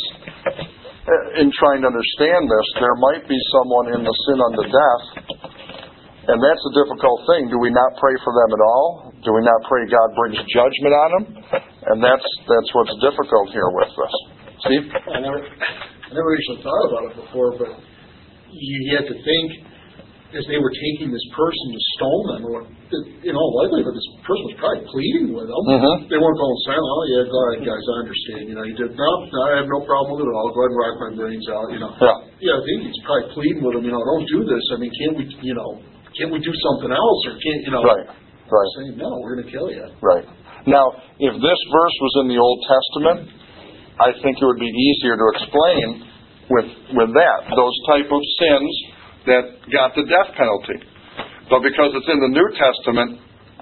Speaker 1: in trying to understand this, there might be someone in the sin unto death, and that's a difficult thing. Do we not pray for them at all? Do we not pray God brings judgment on them? And that's that's what's difficult here with this. Steve?
Speaker 2: I never, I never actually thought about it before, but you had to think, as they were taking this person to stone them, or in all likelihood, this person was probably pleading with them.
Speaker 1: Mm-hmm.
Speaker 2: They weren't going silent. Oh, yeah, go ahead, guys, I understand. You know, you did, no, no, I have no problem with it at all. Go ahead and rock my brains out, you know.
Speaker 1: Yeah.
Speaker 2: Yeah, I think he's probably pleading with them, you know, don't do this. I mean, can't we, you know, can't we do something else? Or can't, you know.
Speaker 1: Right, right.
Speaker 2: Saying, no, we're going to kill you.
Speaker 1: Right. Now, if this verse was in the Old Testament, I think it would be easier to explain with with that, those type of sins that got the death penalty. But because it's in the New Testament,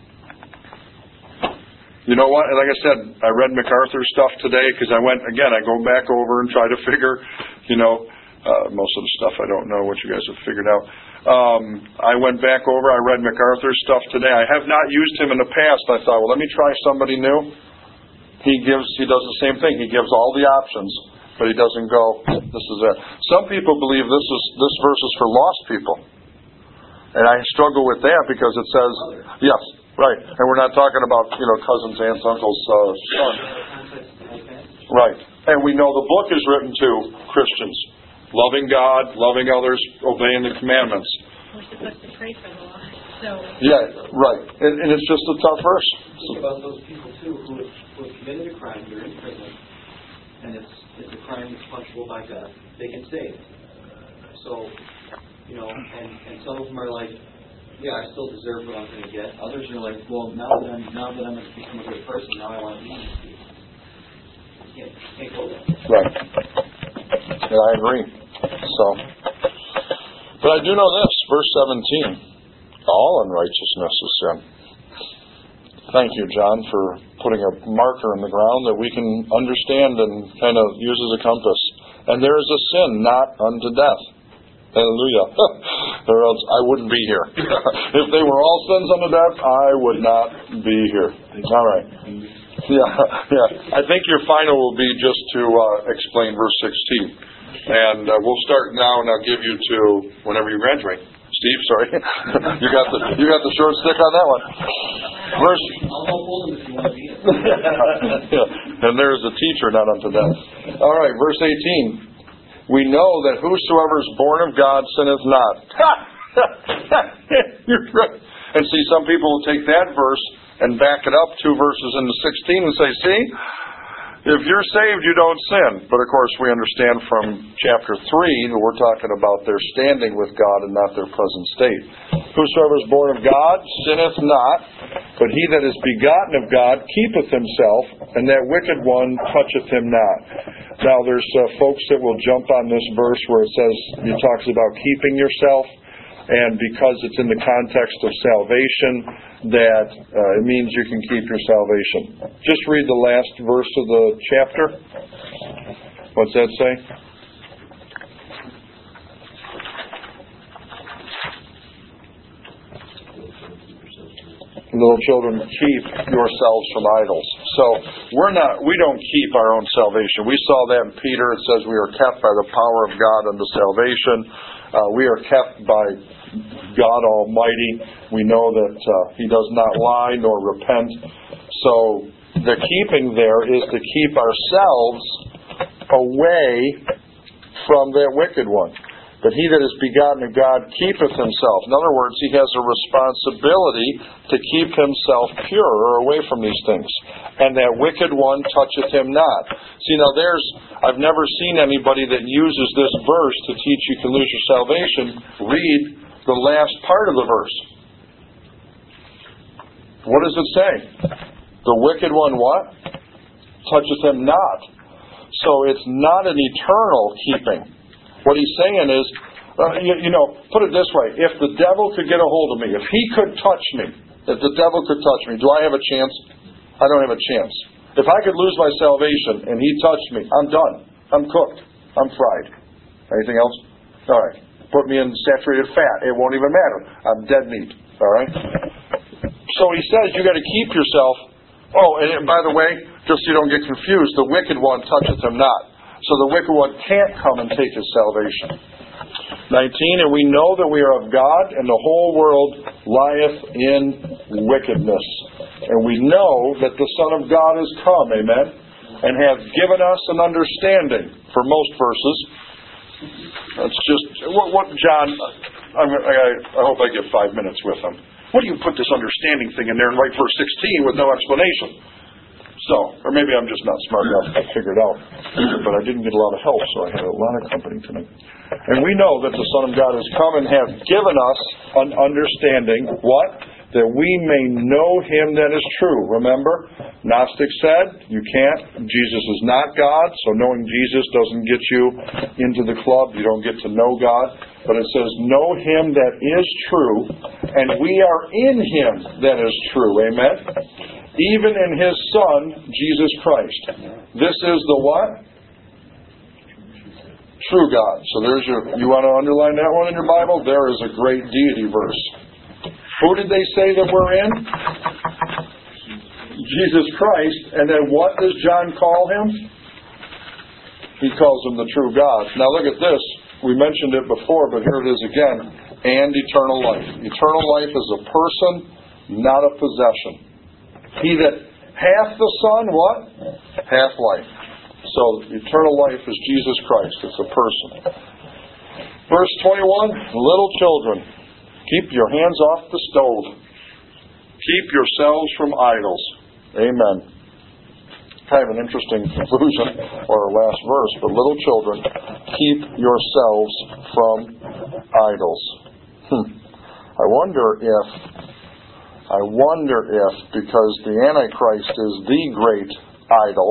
Speaker 1: you know what? Like I said, I read MacArthur's stuff today because I went, again, I go back over and try to figure, you know, uh, most of the stuff I don't know what you guys have figured out. Um, I went back over, I read MacArthur's stuff today. I have not used him in the past. I thought, well, let me try somebody new. He gives, he does the same thing. He gives all the options, but he doesn't go, this is it. Some people believe this is this verse is for lost people. And I struggle with that because it says, yes, right. And we're not talking about, you know, cousins, aunts, uncles, uh, sons. Right. And we know the book is written to Christians. Loving God, loving others, obeying the commandments.
Speaker 3: We're supposed to pray for the lost. So
Speaker 1: Yeah, right. And, and it's just a tough verse.
Speaker 4: Think about those people, too, who have, who have committed a crime, they're in prison, and it's, it's a crime that's punishable by death. They get saved. So, you know, and, and some of them are like, yeah, I still deserve what I'm going to get. Others are like, well, now that I'm now that I'm going to become a good person, now I want to be in this people. You can't, you can't go there.
Speaker 1: Right. And I agree. So, but I do know this, verse seventeen. All unrighteousness is sin. Thank you, John, for putting a marker in the ground that we can understand and kind of use as a compass. And there is a sin not unto death. Hallelujah. Or else I wouldn't be here. If they were all sins unto death, I would not be here. All right. Yeah, yeah. I think your final will be just to uh, explain verse sixteen. And uh, we'll start now, and I'll give you to whenever you graduate. Steve, sorry. you got the you got the short stick on that one. Verse.
Speaker 4: I'll help hold him if you want to be it.
Speaker 1: Yeah. And there's the teacher, not unto death. All right, verse eighteen. We know that whosoever is born of God sinneth not. You're right. And see, some people will take that verse and back it up two verses into sixteen and say, see, if you're saved, you don't sin. But of course, we understand from chapter three that we're talking about their standing with God and not their present state. Whosoever is born of God sinneth not, but he that is begotten of God keepeth himself, and that wicked one toucheth him not. Now, there's uh, folks that will jump on this verse where it says, it talks about keeping yourself, and because it's in the context of salvation, that uh, it means you can keep your salvation. Just read the last verse of the chapter. What's that say? Little children, keep yourselves from idols. So we're not, we don't keep our own salvation. We saw that in Peter. It says we are kept by the power of God unto salvation. Uh, we are kept by God Almighty. We know that uh, He does not lie nor repent. So the keeping there is to keep ourselves away from that wicked one. But he that is begotten of God keepeth himself. In other words, he has a responsibility to keep himself pure or away from these things. And that wicked one toucheth him not. See, now there's, I've never seen anybody that uses this verse to teach you can lose your salvation. Read the last part of the verse. What does it say? The wicked one what? Toucheth him not. So it's not an eternal keeping. What he's saying is, uh, you, you know, put it this way. If the devil could get a hold of me, if he could touch me, if the devil could touch me, do I have a chance? I don't have a chance. If I could lose my salvation and he touched me, I'm done. I'm cooked. I'm fried. Anything else? All right. Put me in saturated fat. It won't even matter. I'm dead meat. All right? So he says you got to keep yourself. Oh, and by the way, just so you don't get confused, the wicked one toucheth him not. So the wicked one can't come and take his salvation. nineteen, and we know that we are of God, and the whole world lieth in wickedness. And we know that the Son of God is come, amen, and hath given us an understanding. For most verses, that's just, what, what John, I'm, I, I hope I get five minutes with him. What do you put this understanding thing in there and write verse sixteen with no explanation? So, or maybe I'm just not smart enough to figure it out. But I didn't get a lot of help, so I had a lot of company tonight. And we know that the Son of God has come and hath given us an understanding. What? That we may know Him that is true. Remember, Gnostic said, you can't. Jesus is not God, so knowing Jesus doesn't get you into the club. You don't get to know God. But it says, know Him that is true, and we are in Him that is true. Amen? Even in His Son, Jesus Christ. This is the what? True God. So there's your, you want to underline that one in your Bible? There is a great deity verse. Who did they say that we're in? Jesus Christ. And then what does John call Him? He calls Him the true God. Now look at this. We mentioned it before, but here it is again. And eternal life. Eternal life is a person, not a possession. He that hath the Son, what? Hath life. So, eternal life is Jesus Christ. It's a person. Verse twenty-one, little children, keep your hands off the stove. Keep yourselves from idols. Amen. Kind of an interesting conclusion, or last verse, but little children, keep yourselves from idols. Hmm. I wonder if I wonder if, because the Antichrist is the great idol,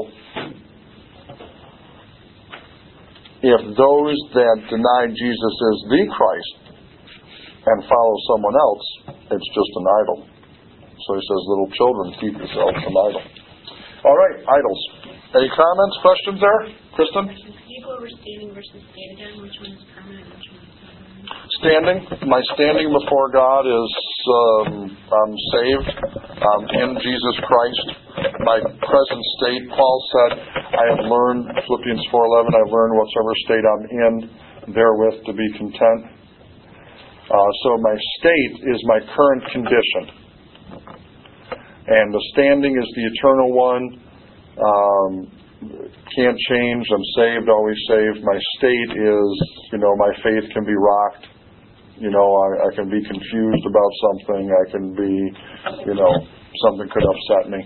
Speaker 1: if those that deny Jesus is the Christ and follow someone else, it's just an idol. So he says, little children, keep yourselves from idol. All right, idols. Any comments, questions there? Kristen?
Speaker 3: Can you go over standing versus state again? Which one is permanent? Which one is not?
Speaker 1: Standing. My standing before God is um, I'm saved. I'm in Jesus Christ. My present state, Paul said, I have learned, Philippians four eleven, I've learned whatsoever state I'm in, therewith to be content. Uh, so my state is my current condition. And the standing is the eternal one. Um, can't change. I'm saved, always saved. My state is, you know, my faith can be rocked. You know, I, I can be confused about something. I can be, you know, something could upset me.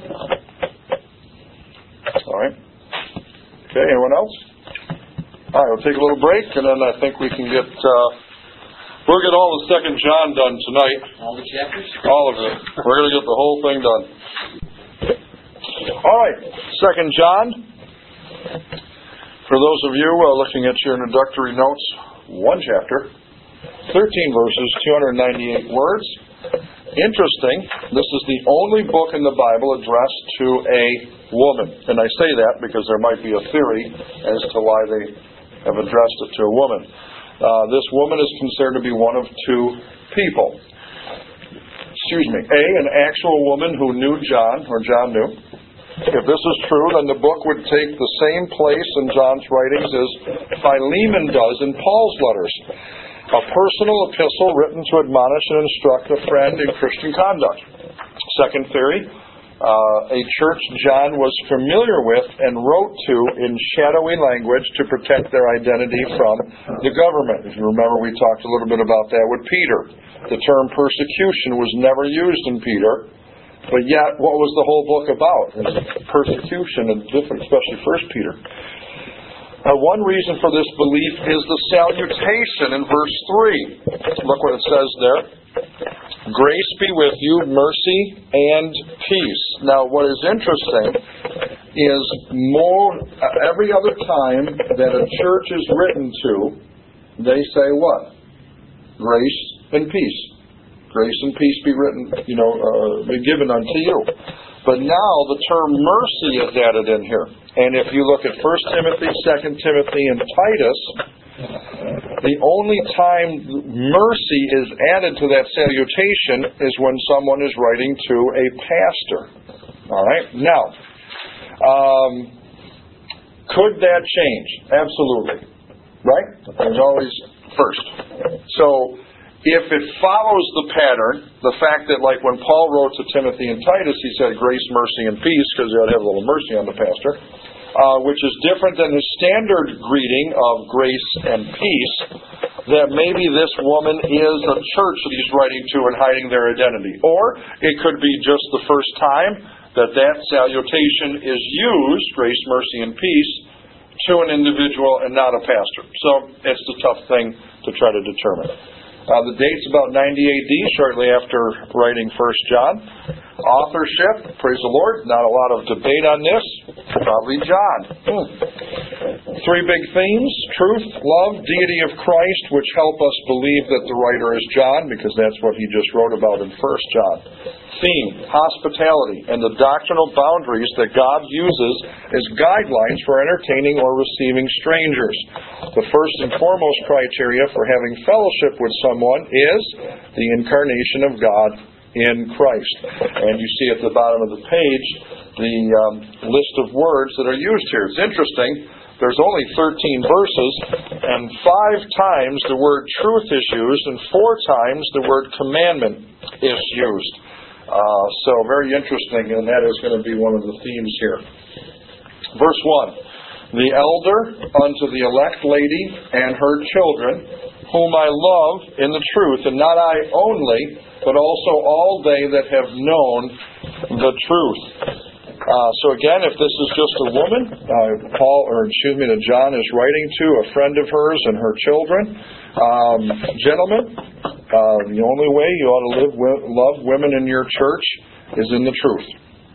Speaker 1: All right. Okay, anyone else? All right, we'll take a little break, and then I think we can get, uh, we'll get all the Second John done tonight.
Speaker 4: All the chapters?
Speaker 1: All of it. We're going to get the whole thing done. All right, Second John. For those of you uh, looking at your introductory notes, one chapter, thirteen verses, two hundred ninety-eight words. Interesting, this is the only book in the Bible addressed to a woman. And I say that because there might be a theory as to why they have addressed it to a woman. Uh, this woman is considered to be one of two people. Excuse me. A, an actual woman who knew John, or John knew. If this is true, then the book would take the same place in John's writings as Philemon does in Paul's letters. A personal epistle written to admonish and instruct a friend in Christian conduct. Second theory, uh, a church John was familiar with and wrote to in shadowy language to protect their identity from the government. If you remember, we talked a little bit about that with Peter. The term persecution was never used in Peter, but yet what was the whole book about? It was persecution, and different, especially First Peter. Uh, one reason for this belief is the salutation in verse three. Look what it says there. Grace be with you, mercy and peace. Now, what is interesting is more uh, every other time that a church is written to, they say what? Grace and peace. Grace and peace be written, you know, uh, be given unto you. But now the term mercy is added in here. And if you look at First Timothy, Second Timothy, and Titus, the only time mercy is added to that salutation is when someone is writing to a pastor. All right? Now, um, could that change? Absolutely. Right? There's always first. So, if it follows the pattern, the fact that like when Paul wrote to Timothy and Titus, he said grace, mercy, and peace, because he ought to have a little mercy on the pastor, uh, which is different than his standard greeting of grace and peace, that maybe this woman is a church that he's writing to and hiding their identity. Or it could be just the first time that that salutation is used, grace, mercy, and peace, to an individual and not a pastor. So it's a tough thing to try to determine. Uh, the date's about ninety A D, shortly after writing First John. Authorship, praise the Lord, not a lot of debate on this. Probably John. Hmm. Three big themes: truth, love, deity of Christ, which help us believe that the writer is John, because that's what he just wrote about in First John. Theme, hospitality, and the doctrinal boundaries that God uses as guidelines for entertaining or receiving strangers. The first and foremost criteria for having fellowship with someone is the incarnation of God in Christ. And you see at the bottom of the page the um, list of words that are used here. It's interesting. There's only thirteen verses, and five times the word truth is used, and four times the word commandment is used. Uh, so very interesting, and that is going to be one of the themes here. Verse one, the elder unto the elect lady and her children, whom I love in the truth, and not I only, but also all they that have known the truth. Uh, so again, if this is just a woman, uh, Paul, or excuse me, that John is writing to a friend of hers and her children, um, gentlemen, uh, the only way you ought to live, love women in your church is in the truth.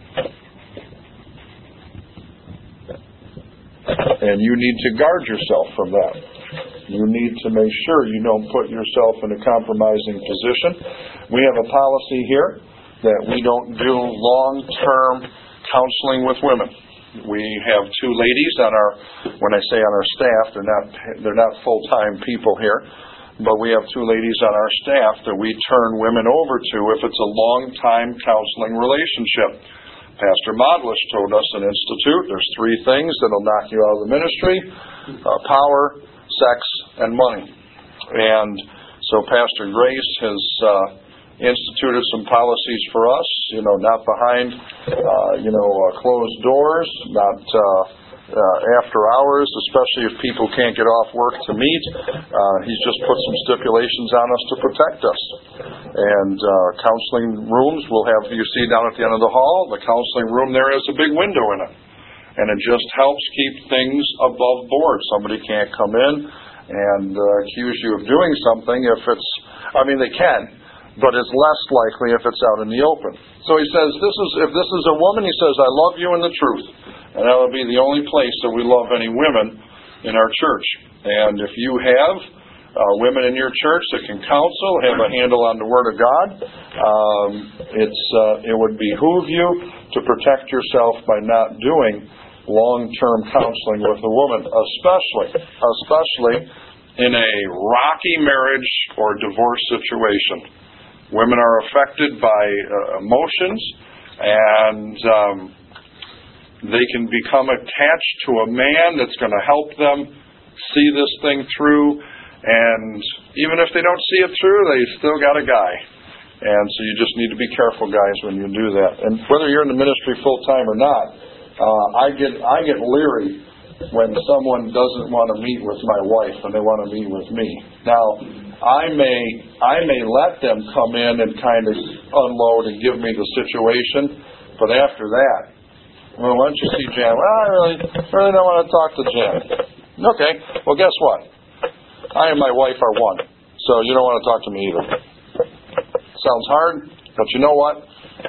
Speaker 1: And you need to guard yourself from that. You need to make sure you don't put yourself in a compromising position. We have a policy here that we don't do long-term counseling with women. We have two ladies on our, when I say on our staff, they're not they're not full-time people here, but we have two ladies on our staff that we turn women over to if it's a long-time counseling relationship. Pastor Modlish told us in Institute, there's three things that'll knock you out of the ministry: uh, power, sex, and money. And So Pastor Grace has uh, instituted some policies for us, you know, not behind, uh, you know, uh, closed doors, not uh, uh, after hours, especially if people can't get off work to meet. Uh, he's just put some stipulations on us to protect us. And uh, counseling rooms we'll have, you see down at the end of the hall, the counseling room there has a big window in it. And it just helps keep things above board. Somebody can't come in and uh, accuse you of doing something if it's, I mean, they can, but it's less likely if it's out in the open. So he says, this is if this is a woman, he says, I love you in the truth. And that would be the only place that we love any women in our church. And if you have uh, women in your church that can counsel, have a handle on the Word of God, um, it's uh, it would behoove you to protect yourself by not doing long-term counseling with a woman, especially, especially in a rocky marriage or divorce situation. Women are affected by uh, emotions, and um, they can become attached to a man that's going to help them see this thing through, and even if they don't see it through, they still got a guy. And so you just need to be careful, guys, when you do that. And whether you're in the ministry full-time or not, Uh, I get I get leery when someone doesn't want to meet with my wife and they want to meet with me. Now, I may I may let them come in and kind of unload and give me the situation, but after that, well, why don't you see Jan? Well, I really really don't want to talk to Jan. Okay, well, guess what? I and my wife are one, so you don't want to talk to me either. Sounds hard, but you know what?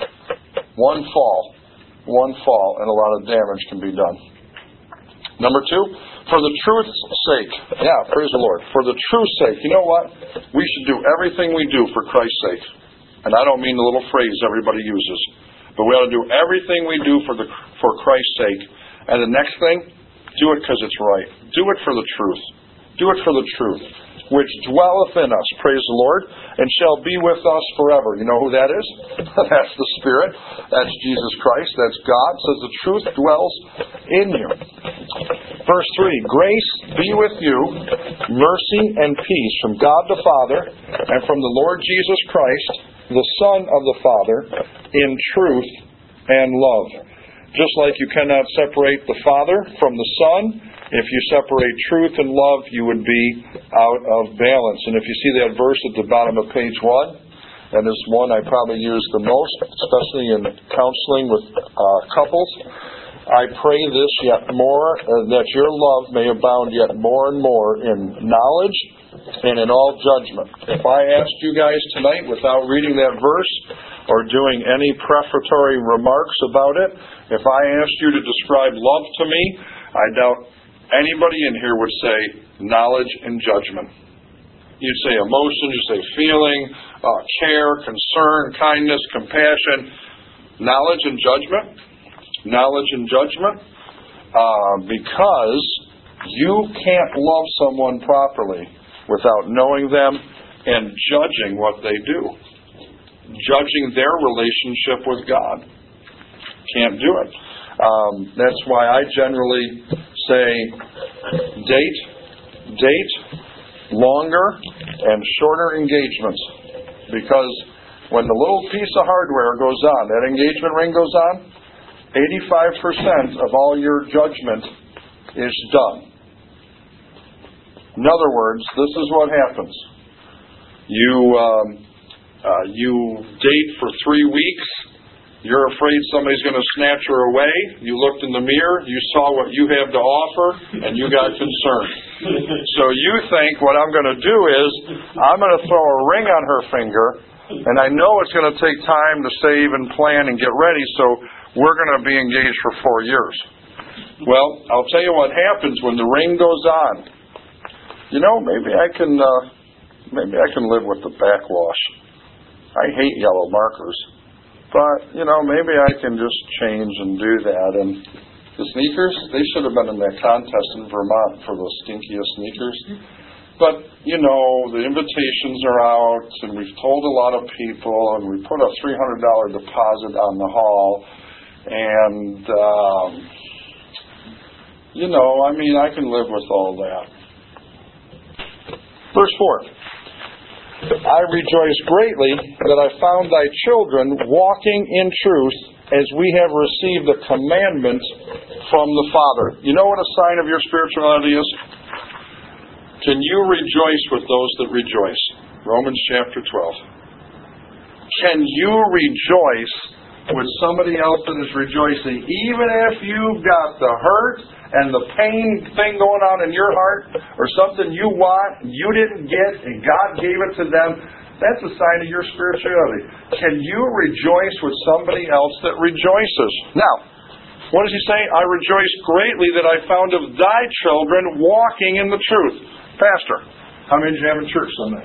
Speaker 1: One fall. One fall and a lot of damage can be done. Number two, for the truth's sake. Yeah, praise the Lord. For the truth's sake. You know what? We should do everything we do for Christ's sake. And I don't mean the little phrase everybody uses. But we ought to do everything we do for the for Christ's sake. And the next thing, do it because it's right. Do it for the truth. Do it for the truth, which dwelleth in us, praise the Lord, and shall be with us forever. You know who that is? That's the Spirit. That's Jesus Christ. That's God. Says the truth dwells in you. Verse three, grace be with you, mercy and peace from God the Father and from the Lord Jesus Christ, the Son of the Father, in truth and love. Just like you cannot separate the Father from the Son, if you separate truth and love, you would be out of balance. And if you see that verse at the bottom of page one, and this one I probably use the most, especially in counseling with uh, couples, I pray this yet more, uh, that your love may abound yet more and more in knowledge and in all judgment. If I asked you guys tonight, without reading that verse or doing any prefatory remarks about it, if I asked you to describe love to me, I doubt anybody in here would say knowledge and judgment. You'd say emotion, you'd say feeling, uh, care, concern, kindness, compassion. Knowledge and judgment. Knowledge and judgment. Uh, because you can't love someone properly without knowing them and judging what they do. Judging their relationship with God. Can't do it. Um, that's why I generally say date, date, longer and shorter engagements. Because when the little piece of hardware goes on, that engagement ring goes on, eighty-five percent of all your judgment is done. In other words, this is what happens. You um, uh, you date for three weeks. You're afraid somebody's going to snatch her away. You looked in the mirror, you saw what you have to offer, and you got concerned. So you think what I'm going to do is, I'm going to throw a ring on her finger, and I know it's going to take time to save and plan and get ready, so we're going to be engaged for four years. Well, I'll tell you what happens when the ring goes on. You know, maybe I can, uh, maybe I can live with the backwash. I hate yellow markers. But, you know, maybe I can just change and do that. And the sneakers, they should have been in that contest in Vermont for the stinkiest sneakers. But, you know, the invitations are out, and we've told a lot of people, and we put a three hundred dollars deposit on the hall. And, um, you know, I mean, I can live with all that. Verse four. I rejoice greatly that I found thy children walking in truth, as we have received the commandment from the Father. You know what a sign of your spirituality is? Can you rejoice with those that rejoice? Romans chapter twelve. Can you rejoice with somebody else that is rejoicing, even if you've got the hurt and the pain thing going on in your heart, or something you want, you didn't get, and God gave it to them? That's a sign of your spirituality. Can you rejoice with somebody else that rejoices? Now, what does he say? I rejoice greatly that I found of thy children walking in the truth. Pastor, how many did you have in church Sunday?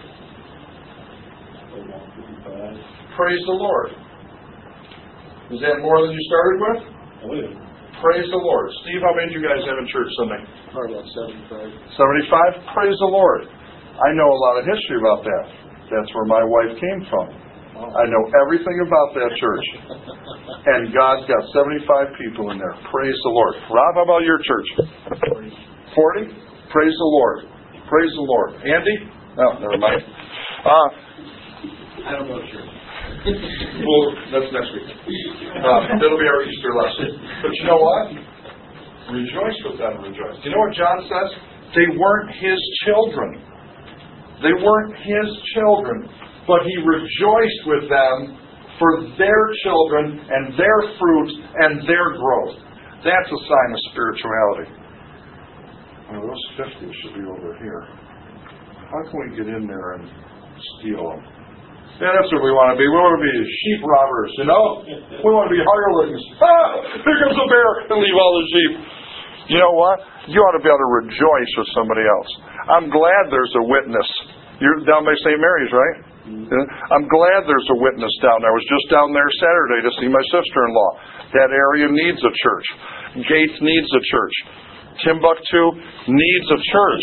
Speaker 1: Praise the Lord. Is that more than you started with?
Speaker 2: Oh, yeah.
Speaker 1: Praise the Lord. Steve, how many did you guys have in church Sunday?
Speaker 2: Probably about seventy-five.
Speaker 1: seventy-five? Praise the Lord. I know a lot of history about that. That's where my wife came from.
Speaker 2: Wow.
Speaker 1: I know everything about that church. And God's got seventy-five people in there. Praise the Lord. Rob, how about your church? forty? Praise the Lord. Praise the Lord. Andy? Oh, never mind. Uh,
Speaker 4: I don't know, sure.
Speaker 1: well, that's next week. Uh, that'll be our Easter lesson. But you know what? Rejoice with them, rejoice. Do you know what John says? They weren't his children. They weren't his children. But he rejoiced with them for their children and their fruit and their growth. That's a sign of spirituality. Well, those fifty should be over here. How can we get in there and steal them? Yeah, that's what we want to be. We want to be sheep robbers, you know? We want to be hirelings. Ah, here comes a bear, and leave all the sheep. You know what? You ought to be able to rejoice with somebody else. I'm glad there's a witness. You're down by Saint Mary's, right? Yeah. I'm glad there's a witness down there. I was just down there Saturday to see my sister-in-law. That area needs a church. Gates needs a church. Timbuktu needs a church.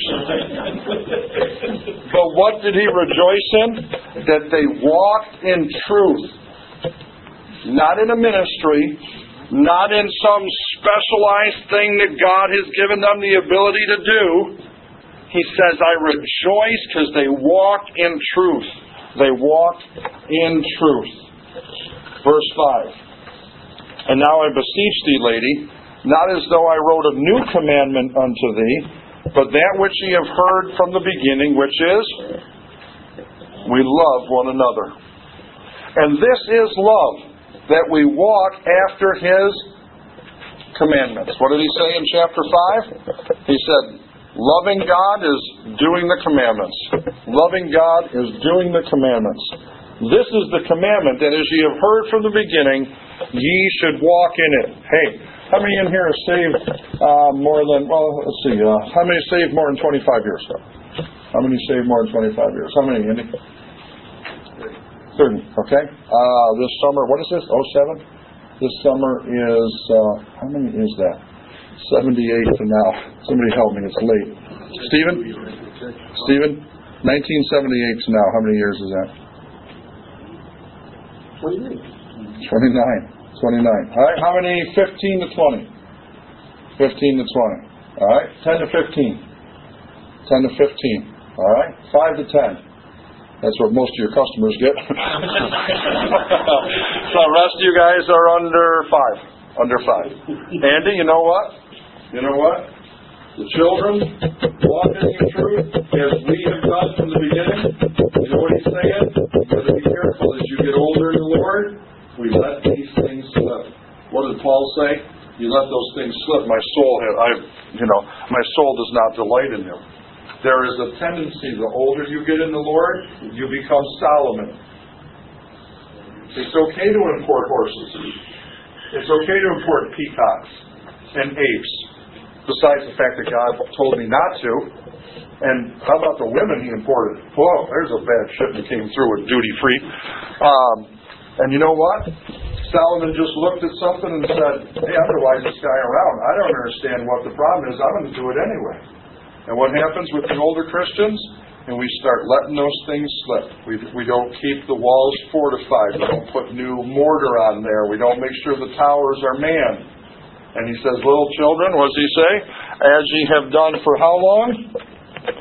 Speaker 1: But what did he rejoice in? That they walked in truth. Not in a ministry, not in some specialized thing that God has given them the ability to do. He says, I rejoice because they walked in truth. They walked in truth. Verse five. And now I beseech thee, lady, not as though I wrote a new commandment unto thee, but that which ye have heard from the beginning, which is, we love one another. And this is love, that we walk after his commandments. What did he say in chapter five? He said, loving God is doing the commandments. Loving God is doing the commandments. This is the commandment, that as ye have heard from the beginning, ye should walk in it. Hey, how many in here have saved uh, more than, well, let's see, uh, how many saved more than twenty-five years ago? How many saved more than twenty-five years? How many, Andy? thirty, okay. Uh, this summer, what is this, oh seven? This summer is, uh, how many is that? seventy-eight to now. Somebody help me, it's late. Stephen? Stephen? nineteen seventy-eight to now, how many years is that?
Speaker 2: twenty-nine.
Speaker 1: twenty-nine. twenty-nine. All right, how many? fifteen to twenty. fifteen to twenty. All right, ten to fifteen. ten to fifteen. All right, five to ten. That's what most of your customers get. So the rest of you guys are under five. Under five. Andy, you know what? You know what? The children walking in truth as we have done from the beginning. You know what he's saying? You got to be careful as you get older in the Lord. We let these things slip. What did Paul say? You let those things slip. My soul, has, I, you know, my soul does not delight in them. There is a tendency, the older you get in the Lord, you become Solomon. It's okay to import horses. It's okay to import peacocks and apes. Besides the fact that God told me not to. And how about the women he imported? Whoa, there's a bad ship that came through with duty free. Um, and you know what? Solomon just looked at something and said, hey, I'm the wisest guy around. I don't understand what the problem is. I'm going to do it anyway. And what happens with the older Christians? And we start letting those things slip. We, we don't keep the walls fortified. We don't put new mortar on there. We don't make sure the towers are manned. And he says, little children, what does he say? As ye have done for how long?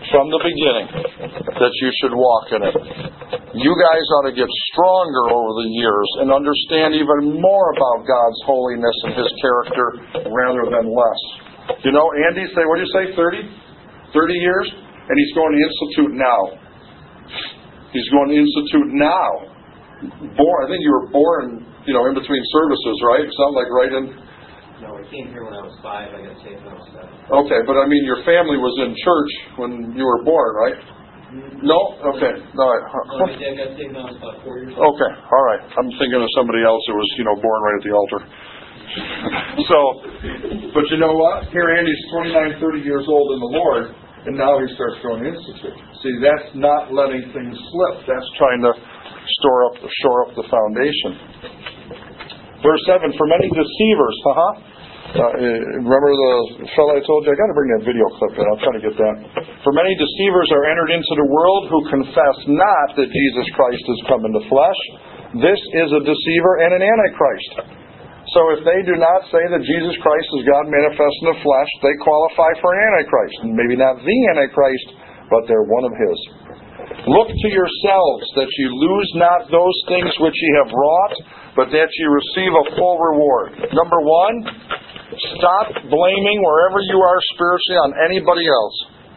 Speaker 1: from the beginning that you should walk in it. You guys ought to get stronger over the years and understand even more about God's holiness and His character rather than less. You know, Andy, say, what do you say, thirty? thirty years? And he's going to institute now. He's going to institute now. Born, I think you were born, you know, in between services, right? It sounded like right in...
Speaker 4: No, I came here when I was five. I got saved when I was seven.
Speaker 1: Okay, but I mean, your family was in church when you were born, right? No? Okay. All right.
Speaker 4: No, my dad got saved when I was about four years old.
Speaker 1: Okay. All right. I'm thinking of somebody else who was, you know, born right at the altar. So, but you know what? Here Andy's twenty-nine, thirty years old in the Lord, and now he starts going to institute. See, that's not letting things slip. That's trying to store up, shore up the foundation. Verse seven, for many deceivers, uh-huh. Uh, remember the fellow I told you? I got to bring that video clip in. I'll try to get that. For many deceivers are entered into the world who confess not that Jesus Christ has come in the flesh. This is a deceiver and an antichrist. So if they do not say that Jesus Christ is God manifest in the flesh, they qualify for an antichrist. Maybe not the antichrist, but they're one of his. Look to yourselves that you lose not those things which ye have wrought, but that ye receive a full reward. Number one, stop blaming wherever you are spiritually on anybody else.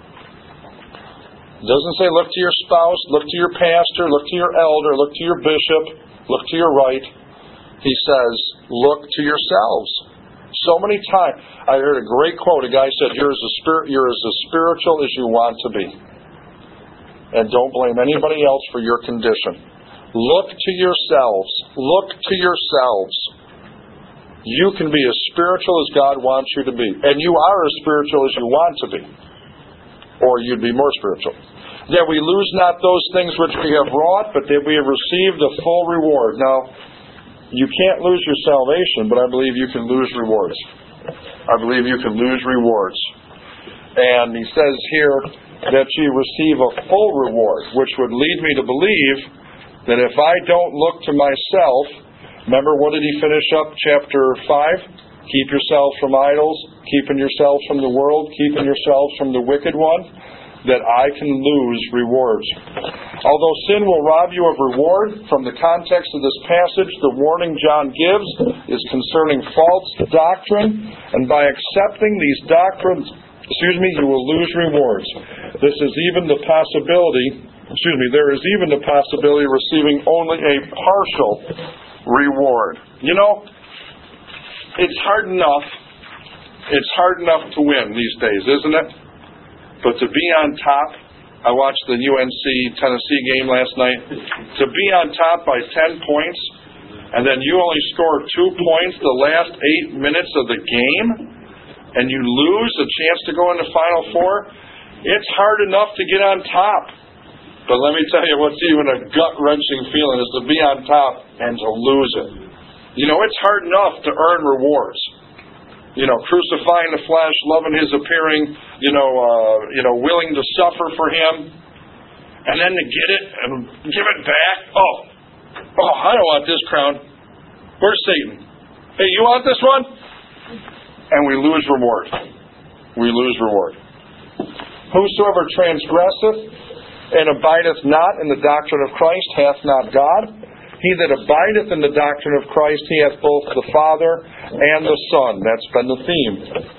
Speaker 1: It doesn't say look to your spouse, look to your pastor, look to your elder, look to your bishop, look to your right. He says, look to yourselves. So many times, I heard a great quote. A guy said, you're as, a spirit, you're as a spiritual as you want to be. And don't blame anybody else for your condition. Look to yourselves. Look to yourselves. You can be as spiritual as God wants you to be. And you are as spiritual as you want to be. Or you'd be more spiritual. That we lose not those things which we have wrought, but that we have received a full reward. Now, you can't lose your salvation, but I believe you can lose rewards. I believe you can lose rewards. And he says here that you receive a full reward, which would lead me to believe that if I don't look to myself, remember what did he finish up chapter five? Keep yourselves from idols, keeping yourselves from the world, keeping yourselves from the wicked one, that I can lose rewards. Although sin will rob you of reward, from the context of this passage, the warning John gives is concerning false doctrine, and by accepting these doctrines, excuse me, you will lose rewards. This is even the possibility, excuse me, there is even the possibility of receiving only a partial reward. You know, it's hard enough, it's hard enough to win these days, isn't it? But to be on top, I watched the U N C Tennessee game last night. To be on top by ten points, and then you only score two points the last eight minutes of the game, and you lose a chance to go in the Final Four, it's hard enough to get on top. But let me tell you what's even a gut-wrenching feeling is to be on top and to lose it. You know, it's hard enough to earn rewards. You know, crucifying the flesh, loving His appearing, you know, uh, you know, willing to suffer for Him, and then to get it and give it back. Oh, oh, I don't want this crown. Where's Satan? Hey, you want this one? And we lose reward. We lose reward. Whosoever transgresseth and abideth not in the doctrine of Christ hath not God. He that abideth in the doctrine of Christ, he hath both the Father and the Son. That's been the theme.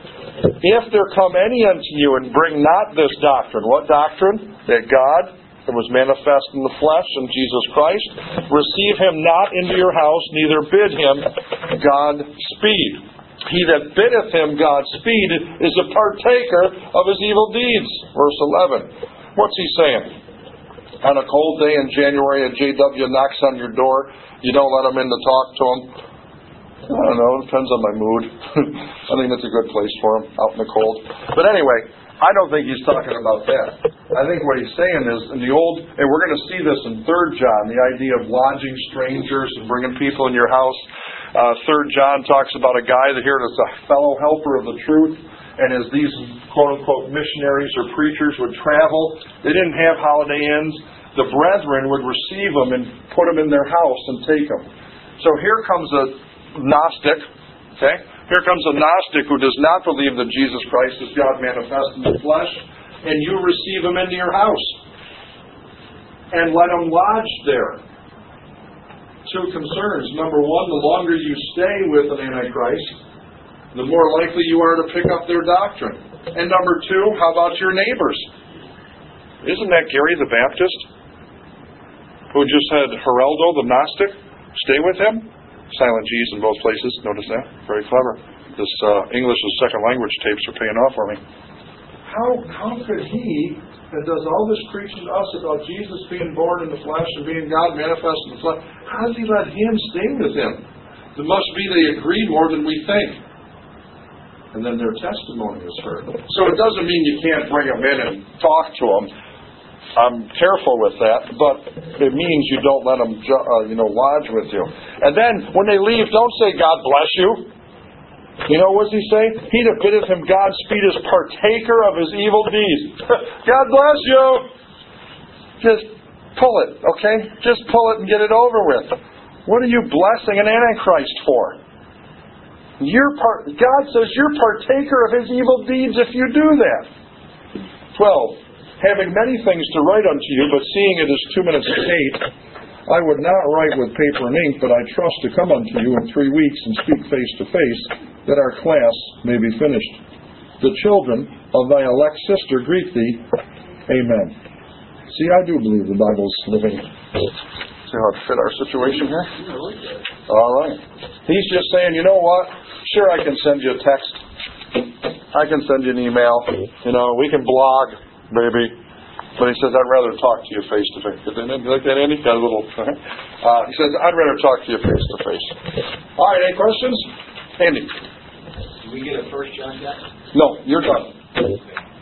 Speaker 1: If there come any unto you and bring not this doctrine, what doctrine? That God, that was manifest in the flesh, in Jesus Christ, receive him not into your house, neither bid him Godspeed. He that biddeth him Godspeed is a partaker of his evil deeds. Verse eleven. What's he saying? On a cold day in January, a J W knocks on your door. You don't let him in to talk to him. I don't know. It depends on my mood. I think that's a good place for him, out in the cold. But anyway, I don't think he's talking about that. I think what he's saying is, in the old, and we're going to see this in Third John, the idea of lodging strangers and bringing people in your house. Uh, Third John talks about a guy that here that's a fellow helper of the truth. And as these quote-unquote missionaries or preachers would travel, they didn't have holiday inns. The brethren would receive them and put them in their house and take them. So here comes a Gnostic, okay? Here comes a Gnostic who does not believe that Jesus Christ is God manifest in the flesh. and you receive them into your house and let them lodge there. Two concerns. Number one, the longer you stay with an Antichrist, the more likely you are to pick up their doctrine. And number two, how about your neighbors? Isn't that Gary the Baptist, who just said Geraldo the Gnostic? Stay with him? Silent G's in both places. Notice that? Very clever. This uh, English as second language tapes are paying off for me. How, how could he, that does all this preaching to us about Jesus being born in the flesh and being God manifest in the flesh, how does he let him stay with him? It must be they agree more than we think. And then their testimony is heard. So it doesn't mean you can't bring them in and talk to them. I'm careful with that, but it means you don't let them, uh, you know, lodge with you. And then when they leave, don't say God bless you. You know what does he say? He that biddeth him Godspeed is partaker of his evil deeds. God bless you. Just pull it, okay? Just pull it and get it over with. What are you blessing an Antichrist for? You're part, God says you're partaker of his evil deeds if you do that. Twelve. Having many things to write unto you, but seeing it is two minutes to eight, I would not write with paper and ink, but I trust to come unto you in three weeks and speak face to face, that our class may be finished. The children of thy elect sister greet thee. Amen. See, I do believe the Bible's living. See how it fit our situation here? All right. He's just saying, you know what? Sure, I can send you a text. I can send you an email. You know, we can blog, baby. But he says, I'd rather talk to you face to face. Did you like that, Andy? Got a little. Uh, he says, I'd rather talk to you face to face. All right, any questions? Andy?
Speaker 4: Do we get a first John text?
Speaker 1: No, you're done.